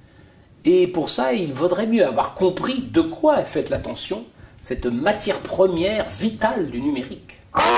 Et pour ça, il vaudrait mieux avoir compris de quoi est faite l'attention, cette matière première vitale du numérique.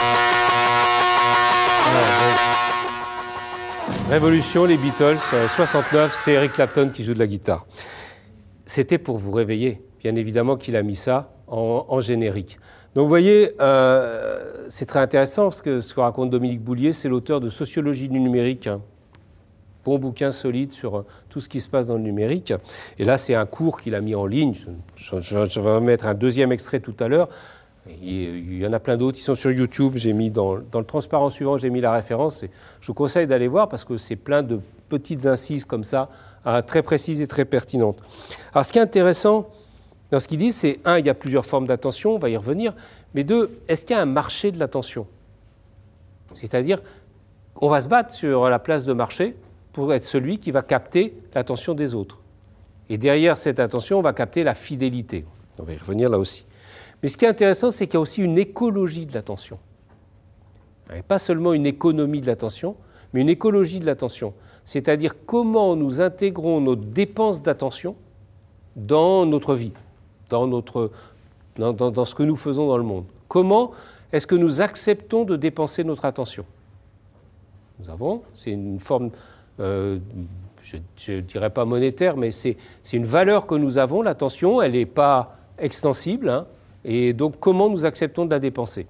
Révolution, les Beatles, soixante-neuf, c'est Eric Clapton qui joue de la guitare. C'était pour vous réveiller, bien évidemment qu'il a mis ça en, en générique. Donc vous voyez, euh, c'est très intéressant ce que, ce que raconte Dominique Boulier, c'est l'auteur de Sociologie du numérique, hein. Bon bouquin solide sur euh, tout ce qui se passe dans le numérique. Et là, c'est un cours qu'il a mis en ligne. Je, je, je vais mettre un deuxième extrait tout à l'heure. Il y en a plein d'autres, ils sont sur YouTube. J'ai mis dans, dans le transparent suivant, j'ai mis la référence. Et je vous conseille d'aller voir parce que c'est plein de petites incises comme ça, hein, très précises et très pertinentes. Alors, ce qui est intéressant dans ce qu'ils disent, c'est un, il y a plusieurs formes d'attention, on va y revenir. Mais deux, est-ce qu'il y a un marché de l'attention? C'est-à-dire, on va se battre sur la place de marché pour être celui qui va capter l'attention des autres. Et derrière cette attention, on va capter la fidélité. On va y revenir là aussi. Mais ce qui est intéressant, c'est qu'il y a aussi une écologie de l'attention. Et pas seulement une économie de l'attention, mais une écologie de l'attention. C'est-à-dire comment nous intégrons nos dépenses d'attention dans notre vie, dans, notre, dans, dans, dans ce que nous faisons dans le monde. Comment est-ce que nous acceptons de dépenser notre attention? Nous avons, c'est une forme... Euh, je ne dirais pas monétaire, mais c'est, c'est une valeur que nous avons, l'attention, elle n'est pas extensible, hein, et donc comment nous acceptons de la dépenser?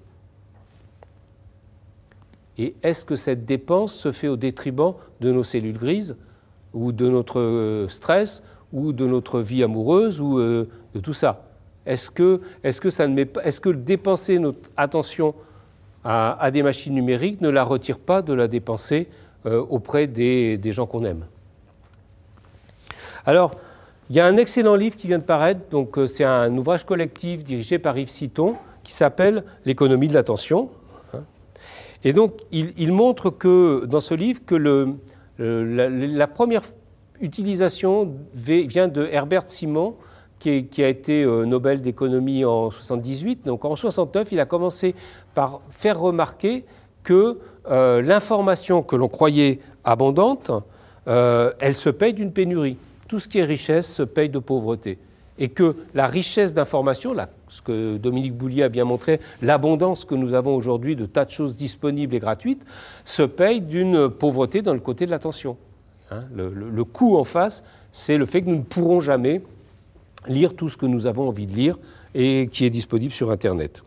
Et est-ce que cette dépense se fait au détriment de nos cellules grises, ou de notre stress, ou de notre vie amoureuse, ou euh, de tout ça? Est-ce que, est-ce que ça ne met pas, est-ce que dépenser notre attention à, à des machines numériques ne la retire pas de la dépenser euh, auprès des, des gens qu'on aime? Alors, il y a un excellent livre qui vient de paraître, donc euh, c'est un ouvrage collectif dirigé par Yves Citon qui s'appelle « L'économie de l'attention ». Et donc, il, il montre que, dans ce livre, que le, le, la, la première utilisation vient de Herbert Simon, qui, est, qui a été euh, Nobel d'économie en soixante-dix-huit. Donc, en soixante-neuf, il a commencé par faire remarquer que euh, l'information que l'on croyait abondante, euh, elle se paye d'une pénurie. Tout ce qui est richesse se paye de pauvreté. Et que la richesse d'information, là, ce que Dominique Boulier a bien montré, l'abondance que nous avons aujourd'hui de tas de choses disponibles et gratuites, se paye d'une pauvreté dans le côté de l'attention. Hein, le, le, le coût en face, c'est le fait que nous ne pourrons jamais lire tout ce que nous avons envie de lire et qui est disponible sur Internet.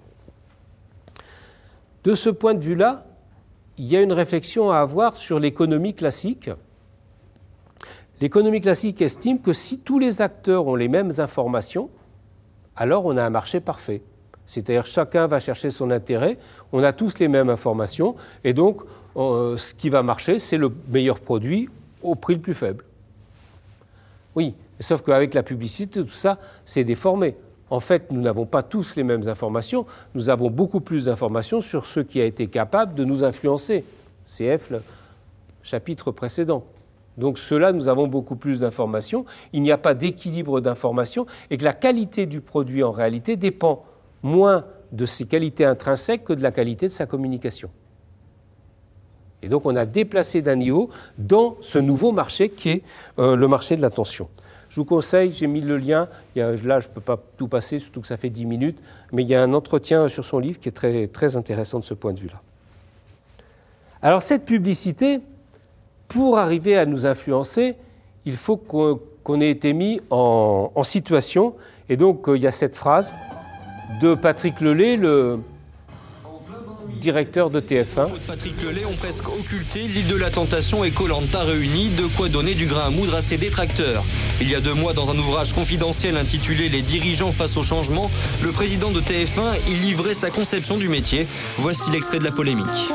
De ce point de vue-là, il y a une réflexion à avoir sur l'économie classique. L'économie classique estime que si tous les acteurs ont les mêmes informations, alors on a un marché parfait. C'est-à-dire chacun va chercher son intérêt, on a tous les mêmes informations, et donc euh, ce qui va marcher, c'est le meilleur produit au prix le plus faible. Oui, sauf qu'avec la publicité, tout ça, c'est déformé. En fait, nous n'avons pas tous les mêmes informations, nous avons beaucoup plus d'informations sur ce qui a été capable de nous influencer. C F, le chapitre précédent. Donc ceux-là, nous avons beaucoup plus d'informations, il n'y a pas d'équilibre d'informations, et que la qualité du produit, en réalité, dépend moins de ses qualités intrinsèques que de la qualité de sa communication. Et donc on a déplacé d'un niveau dans ce nouveau marché qui est euh, le marché de l'attention. Je vous conseille, j'ai mis le lien, il y a, là je ne peux pas tout passer, surtout que ça fait dix minutes, mais il y a un entretien sur son livre qui est très, très intéressant de ce point de vue-là. Alors cette publicité, pour arriver à nous influencer, il faut qu'on, qu'on ait été mis en, en situation, et donc euh, il y a cette phrase de Patrick Lelay, le directeur de T F un. Les mots de Patrick Lelay ont presque occulté l'île de la Tentation et Koh-Lanta réunis, de quoi donner du grain à moudre à ses détracteurs. Il y a deux mois, dans un ouvrage confidentiel intitulé « Les dirigeants face au changement », le président de T F un y livrait sa conception du métier. Voici l'extrait de la polémique.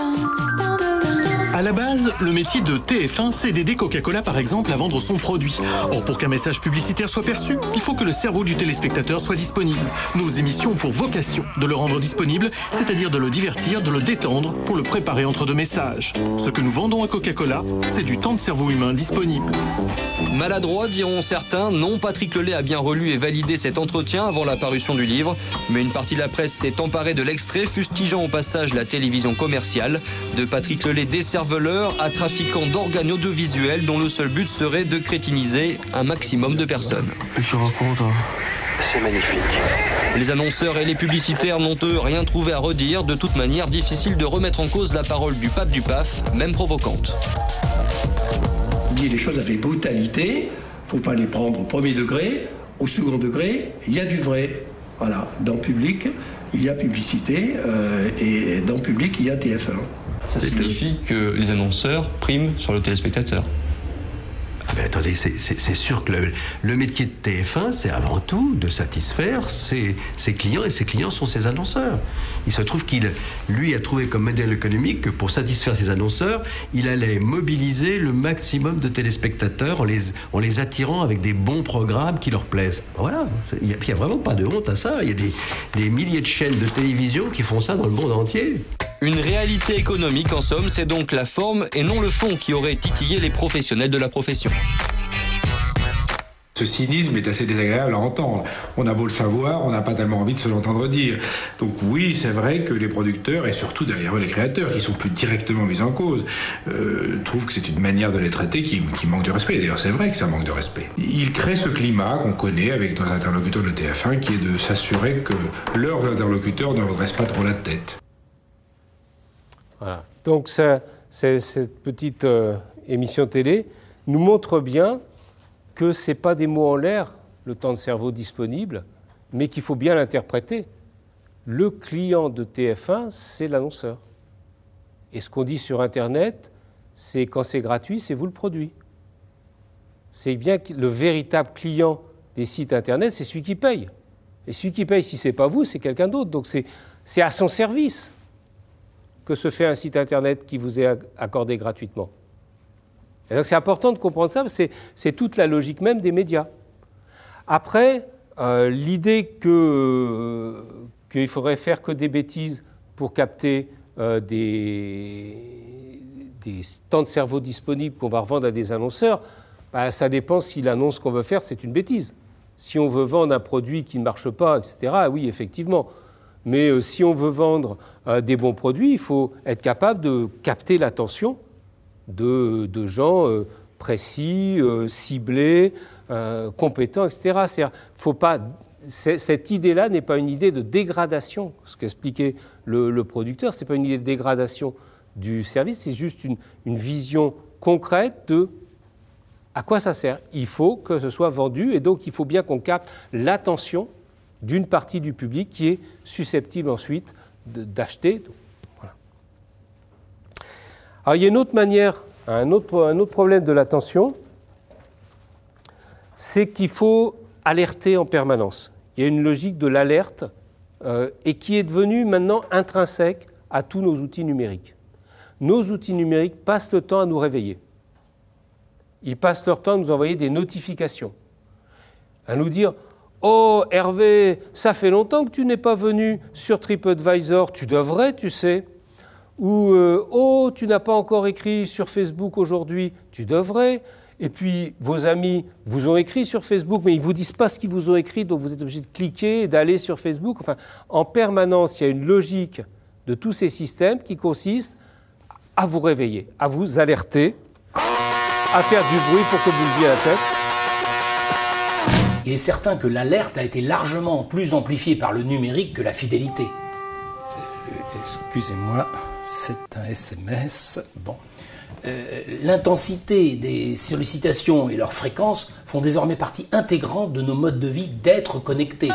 À la base, le métier de T F un, c'est d'aider Coca-Cola, par exemple, à vendre son produit. Or, pour qu'un message publicitaire soit perçu, il faut que le cerveau du téléspectateur soit disponible. Nos émissions ont pour vocation de le rendre disponible, c'est-à-dire de le divertir, de le détendre, pour le préparer entre deux messages. Ce que nous vendons à Coca-Cola, c'est du temps de cerveau humain disponible. Maladroit, diront certains. Non, Patrick Lelay a bien relu et validé cet entretien avant la parution du livre. Mais une partie de la presse s'est emparée de l'extrait, fustigeant au passage la télévision commerciale. De Patrick Lelay décerveleur à trafiquant d'organes audiovisuels dont le seul but serait de crétiniser un maximum de personnes. Tu racontes, hein. C'est magnifique. Les annonceurs et les publicitaires n'ont eux rien trouvé à redire. De toute manière, difficile de remettre en cause la parole du pape du P A F, même provocante. Il dit les choses avec brutalité, il ne faut pas les prendre au premier degré, au second degré, il y a du vrai. Voilà, dans public, il y a publicité, euh, et dans public, il y a T F un. Ça signifie que les annonceurs priment sur le téléspectateur. Ah ben attendez, c'est, c'est, c'est sûr que le, le métier de T F un, c'est avant tout de satisfaire ses, ses clients, et ses clients sont ses annonceurs. Il se trouve qu'il, lui, a trouvé comme modèle économique que pour satisfaire ses annonceurs, il allait mobiliser le maximum de téléspectateurs en les, en les attirant avec des bons programmes qui leur plaisent. Voilà, il n'y a, a vraiment pas de honte à ça. Il y a des, des milliers de chaînes de télévision qui font ça dans le monde entier. Une réalité économique, en somme, c'est donc la forme et non le fond qui aurait titillé les professionnels de la profession. Ce cynisme est assez désagréable à entendre. On a beau le savoir, on n'a pas tellement envie de se l'entendre dire. Donc oui, c'est vrai que les producteurs, et surtout derrière eux les créateurs, qui sont plus directement mis en cause, euh, trouvent que c'est une manière de les traiter qui, qui manque de respect. D'ailleurs, c'est vrai que ça manque de respect. Ils créent ce climat qu'on connaît avec nos interlocuteurs de T F un, qui est de s'assurer que leurs interlocuteurs ne redressent pas trop la tête. Voilà. Donc ça, c'est, cette petite euh, émission télé nous montre bien que ce n'est pas des mots en l'air, le temps de cerveau disponible, mais qu'il faut bien l'interpréter. Le client de T F un, c'est l'annonceur. Et ce qu'on dit sur Internet, c'est quand c'est gratuit, c'est vous le produit. C'est bien que le véritable client des sites Internet, c'est celui qui paye. Et celui qui paye, si ce n'est pas vous, c'est quelqu'un d'autre. Donc c'est, c'est à son service que se fait un site Internet qui vous est accordé gratuitement. Et donc c'est important de comprendre ça, parce que c'est, c'est toute la logique même des médias. Après, euh, l'idée que, euh, qu'il faudrait faire que des bêtises pour capter euh, des, des temps de cerveau disponibles qu'on va revendre à des annonceurs, bah, ça dépend si l'annonce qu'on veut faire, c'est une bêtise. Si on veut vendre un produit qui ne marche pas, et cetera, oui, effectivement. Mais euh, si on veut vendre euh, des bons produits, il faut être capable de capter l'attention de, de gens euh, précis, euh, ciblés, euh, compétents, et cetera. C'est-à-dire, faut pas, c'est, cette idée-là n'est pas une idée de dégradation, ce qu'expliquait le, le producteur, ce n'est pas une idée de dégradation du service, c'est juste une, une vision concrète de à quoi ça sert. Il faut que ce soit vendu, et donc il faut bien qu'on capte l'attention d'une partie du public qui est susceptible ensuite de, d'acheter. Voilà. Alors il y a une autre manière, un autre, un autre problème de l'attention, c'est qu'il faut alerter en permanence. Il y a une logique de l'alerte euh, et qui est devenue maintenant intrinsèque à tous nos outils numériques. Nos outils numériques passent le temps à nous réveiller. Ils passent leur temps à nous envoyer des notifications, à nous dire « Oh Hervé, ça fait longtemps que tu n'es pas venu sur TripAdvisor, tu devrais, tu sais. » Ou euh, « Oh, tu n'as pas encore écrit sur Facebook aujourd'hui, tu devrais. » Et puis vos amis vous ont écrit sur Facebook, mais ils ne vous disent pas ce qu'ils vous ont écrit, donc vous êtes obligé de cliquer et d'aller sur Facebook. Enfin, en permanence, il y a une logique de tous ces systèmes qui consiste à vous réveiller, à vous alerter, à faire du bruit pour que vous leviez la tête. Il est certain que l'alerte a été largement plus amplifiée par le numérique que la fidélité. Euh, excusez-moi, c'est un S M S. Bon. Euh, l'intensité des sollicitations et leur fréquence font désormais partie intégrante de nos modes de vie d'être connectés.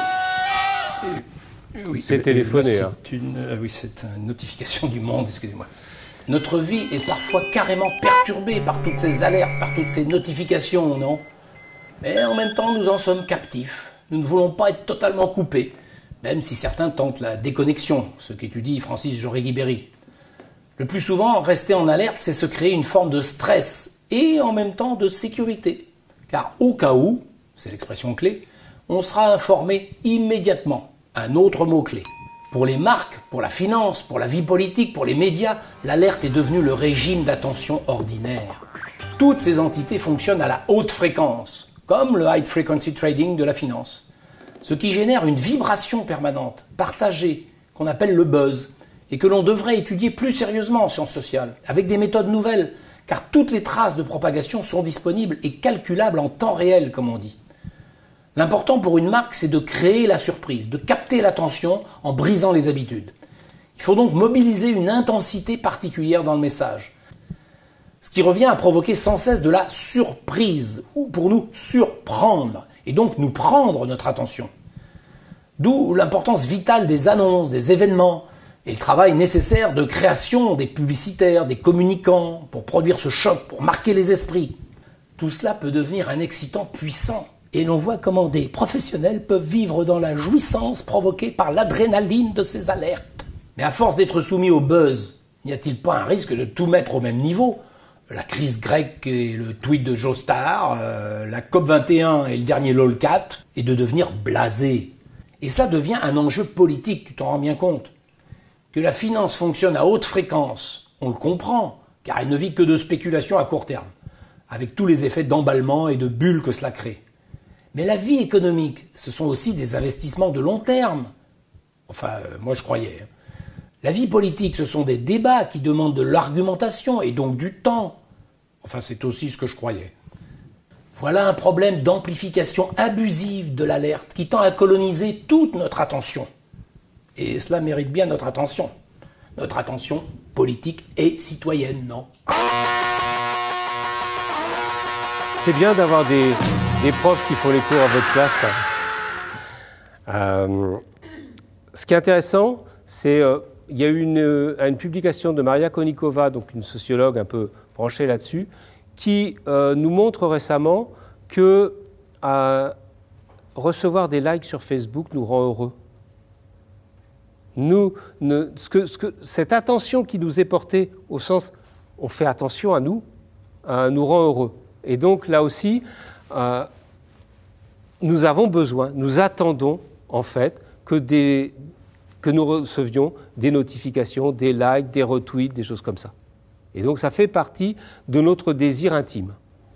Euh, oui, c'est euh, téléphoné. C'est hein. une, euh, oui, c'est une notification du monde, excusez-moi. Notre vie est parfois carrément perturbée par toutes ces alertes, par toutes ces notifications, non ? Mais en même temps, nous en sommes captifs. Nous ne voulons pas être totalement coupés, même si certains tentent la déconnexion, ce qu'étudie Francis Joré-Guibéry. Le plus souvent, rester en alerte, c'est se créer une forme de stress et en même temps de sécurité. Car au cas où, c'est l'expression clé, on sera informé immédiatement. Un autre mot-clé. Pour les marques, pour la finance, pour la vie politique, pour les médias, l'alerte est devenue le régime d'attention ordinaire. Toutes ces entités fonctionnent à la haute fréquence, comme le high frequency trading de la finance. Ce qui génère une vibration permanente, partagée, qu'on appelle le buzz, et que l'on devrait étudier plus sérieusement en sciences sociales, avec des méthodes nouvelles, car toutes les traces de propagation sont disponibles et calculables en temps réel, comme on dit. L'important pour une marque, c'est de créer la surprise, de capter l'attention en brisant les habitudes. Il faut donc mobiliser une intensité particulière dans le message. Ce qui revient à provoquer sans cesse de la surprise, ou pour nous, surprendre, et donc nous prendre notre attention. D'où l'importance vitale des annonces, des événements, et le travail nécessaire de création des publicitaires, des communicants, pour produire ce choc, pour marquer les esprits. Tout cela peut devenir un excitant puissant. Et l'on voit comment des professionnels peuvent vivre dans la jouissance provoquée par l'adrénaline de ces alertes. Mais à force d'être soumis au buzz, n'y a-t-il pas un risque de tout mettre au même niveau ? La crise grecque et le tweet de Joestar, euh, la COP vingt et un et le dernier LOLCAT, et de devenir blasé. Et cela devient un enjeu politique, tu t'en rends bien compte. Que la finance fonctionne à haute fréquence, on le comprend, car elle ne vit que de spéculation à court terme, avec tous les effets d'emballement et de bulles que cela crée. Mais la vie économique, ce sont aussi des investissements de long terme. Enfin, euh, moi je croyais. La vie politique, ce sont des débats qui demandent de l'argumentation et donc du temps. Enfin, c'est aussi ce que je croyais. Voilà un problème d'amplification abusive de l'alerte qui tend à coloniser toute notre attention. Et cela mérite bien notre attention. Notre attention politique et citoyenne, non ? C'est bien d'avoir des, des profs qui font les cours à votre classe. Euh, ce qui est intéressant, c'est euh, il y a eu une, une publication de Maria Konnikova, donc une sociologue un peu branchée là-dessus, qui euh, nous montre récemment que euh, recevoir des likes sur Facebook nous rend heureux. Nous, ne, ce que, ce que, cette attention qui nous est portée, au sens on fait attention à nous, euh, nous rend heureux. Et donc là aussi, euh, nous avons besoin, nous attendons en fait que, des, que nous recevions des notifications, des likes, des retweets, des choses comme ça. Et donc ça fait partie de notre désir intime.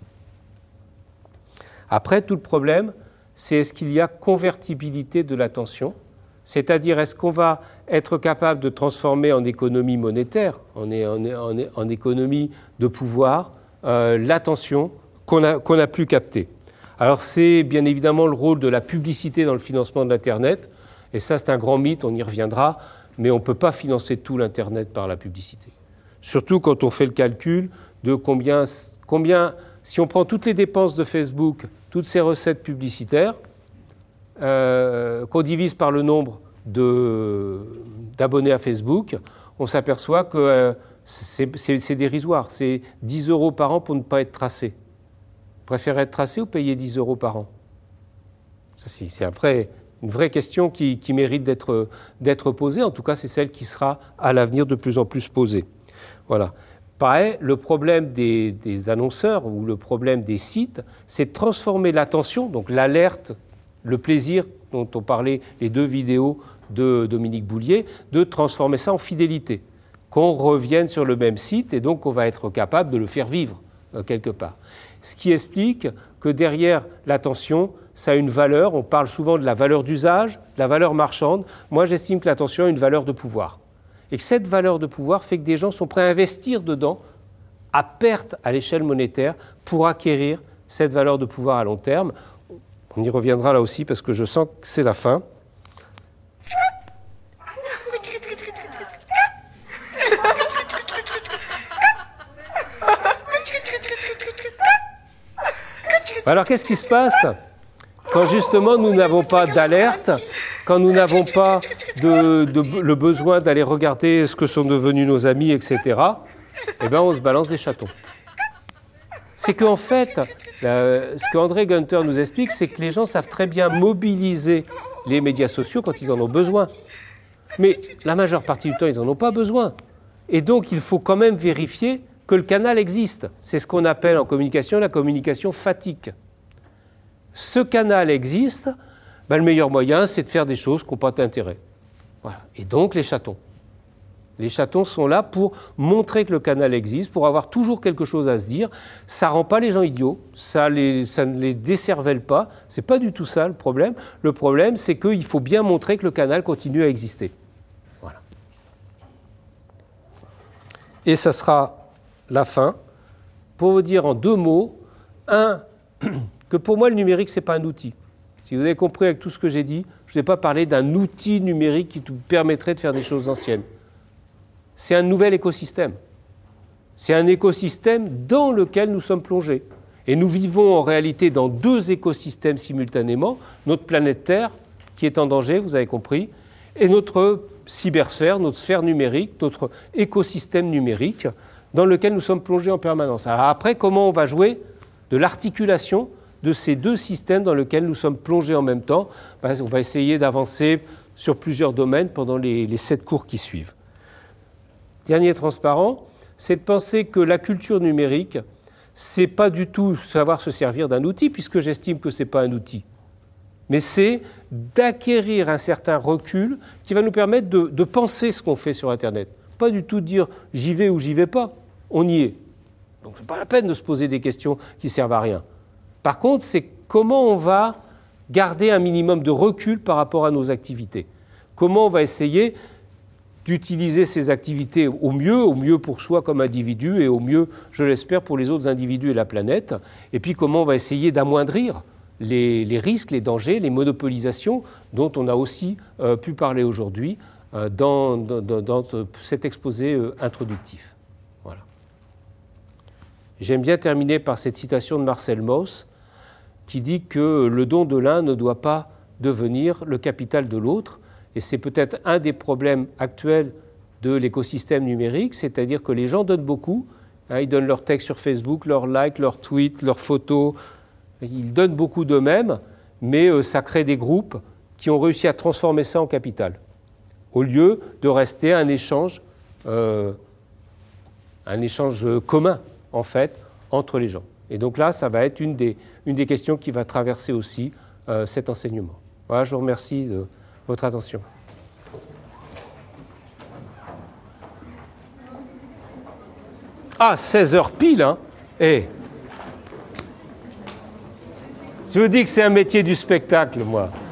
Après, tout le problème, c'est est-ce qu'il y a convertibilité de l'attention ? C'est-à-dire, est-ce qu'on va être capable de transformer en économie monétaire, en, en, en, en économie de pouvoir, euh, l'attention qu'on a, qu'on a pu capter. Alors c'est bien évidemment le rôle de la publicité dans le financement de l'Internet, et ça c'est un grand mythe, on y reviendra, mais on ne peut pas financer tout l'Internet par la publicité. Surtout quand on fait le calcul de combien, combien si on prend toutes les dépenses de Facebook, toutes ces recettes publicitaires, euh, qu'on divise par le nombre de, d'abonnés à Facebook, on s'aperçoit que euh, c'est, c'est, c'est dérisoire, c'est dix euros par an pour ne pas être tracé. Vous préférez être tracé ou payer dix euros par an? Ça, c'est, c'est un vrai, une vraie question qui, qui mérite d'être, d'être posée. En tout cas, c'est celle qui sera à l'avenir de plus en plus posée. Voilà. Pareil, le problème des, des annonceurs ou le problème des sites, c'est de transformer l'attention, donc l'alerte, le plaisir dont on parlait, les deux vidéos de Dominique Boulier, de transformer ça en fidélité, qu'on revienne sur le même site et donc on va être capable de le faire vivre euh, quelque part. Ce qui explique que derrière l'attention, ça a une valeur, on parle souvent de la valeur d'usage, de la valeur marchande. Moi, j'estime que l'attention a une valeur de pouvoir. Et que cette valeur de pouvoir fait que des gens sont prêts à investir dedans, à perte à l'échelle monétaire, pour acquérir cette valeur de pouvoir à long terme. On y reviendra là aussi parce que je sens que c'est la fin. Alors qu'est-ce qui se passe quand justement nous n'avons pas d'alerte, quand nous n'avons pas de, de, le besoin d'aller regarder ce que sont devenus nos amis, et cetera, eh bien on se balance des chatons. C'est qu'en fait, la, ce qu'André Gunter nous explique, c'est que les gens savent très bien mobiliser les médias sociaux quand ils en ont besoin. Mais la majeure partie du temps, ils n'en ont pas besoin. Et donc, il faut quand même vérifier que le canal existe. C'est ce qu'on appelle en communication la communication fatigue. Ce canal existe, ben, le meilleur moyen, c'est de faire des choses qui n'ont pas d'intérêt. Voilà. Et donc, les chatons. Les chatons sont là pour montrer que le canal existe, pour avoir toujours quelque chose à se dire. Ça ne rend pas les gens idiots, ça, les, ça ne les décervelle pas. Ce n'est pas du tout ça le problème. Le problème, c'est qu'il faut bien montrer que le canal continue à exister. Voilà. Et ça sera la fin. Pour vous dire en deux mots, un, que pour moi, le numérique, ce n'est pas un outil. Si vous avez compris avec tout ce que j'ai dit, je n'ai pas parlé d'un outil numérique qui vous permettrait de faire des choses anciennes. C'est un nouvel écosystème. C'est un écosystème dans lequel nous sommes plongés. Et nous vivons en réalité dans deux écosystèmes simultanément, notre planète Terre, qui est en danger, vous avez compris, et notre cybersphère, notre sphère numérique, notre écosystème numérique, dans lequel nous sommes plongés en permanence. Alors après, comment on va jouer de l'articulation de ces deux systèmes dans lesquels nous sommes plongés en même temps? Ben, on va essayer d'avancer sur plusieurs domaines pendant les, les sept cours qui suivent. Dernier transparent, c'est de penser que la culture numérique, c'est pas du tout savoir se servir d'un outil, puisque j'estime que c'est pas un outil. Mais c'est d'acquérir un certain recul qui va nous permettre de, de penser ce qu'on fait sur Internet. Pas du tout dire j'y vais ou j'y vais pas, on y est. Donc c'est pas la peine de se poser des questions qui servent à rien. Par contre, c'est comment on va garder un minimum de recul par rapport à nos activités. Comment on va essayer d'utiliser ces activités au mieux, au mieux pour soi comme individu et au mieux, je l'espère, pour les autres individus et la planète. Et puis comment on va essayer d'amoindrir les, les risques, les dangers, les monopolisations dont on a aussi euh, pu parler aujourd'hui euh, dans, dans, dans cet exposé euh, introductif. Voilà. J'aime bien terminer par cette citation de Marcel Mauss qui dit que le don de l'un ne doit pas devenir le capital de l'autre. Et c'est peut-être un des problèmes actuels de l'écosystème numérique, c'est-à-dire que les gens donnent beaucoup, hein, ils donnent leurs textes sur Facebook, leurs likes, leurs tweets, leurs photos, ils donnent beaucoup d'eux-mêmes, mais euh, ça crée des groupes qui ont réussi à transformer ça en capital, au lieu de rester un échange, euh, un échange commun, en fait, entre les gens. Et donc là, ça va être une des, une des questions qui va traverser aussi euh, cet enseignement. Voilà, je vous remercie de votre attention. Ah, seize heures pile, hein. Eh. Je vous dis que c'est un métier du spectacle, moi.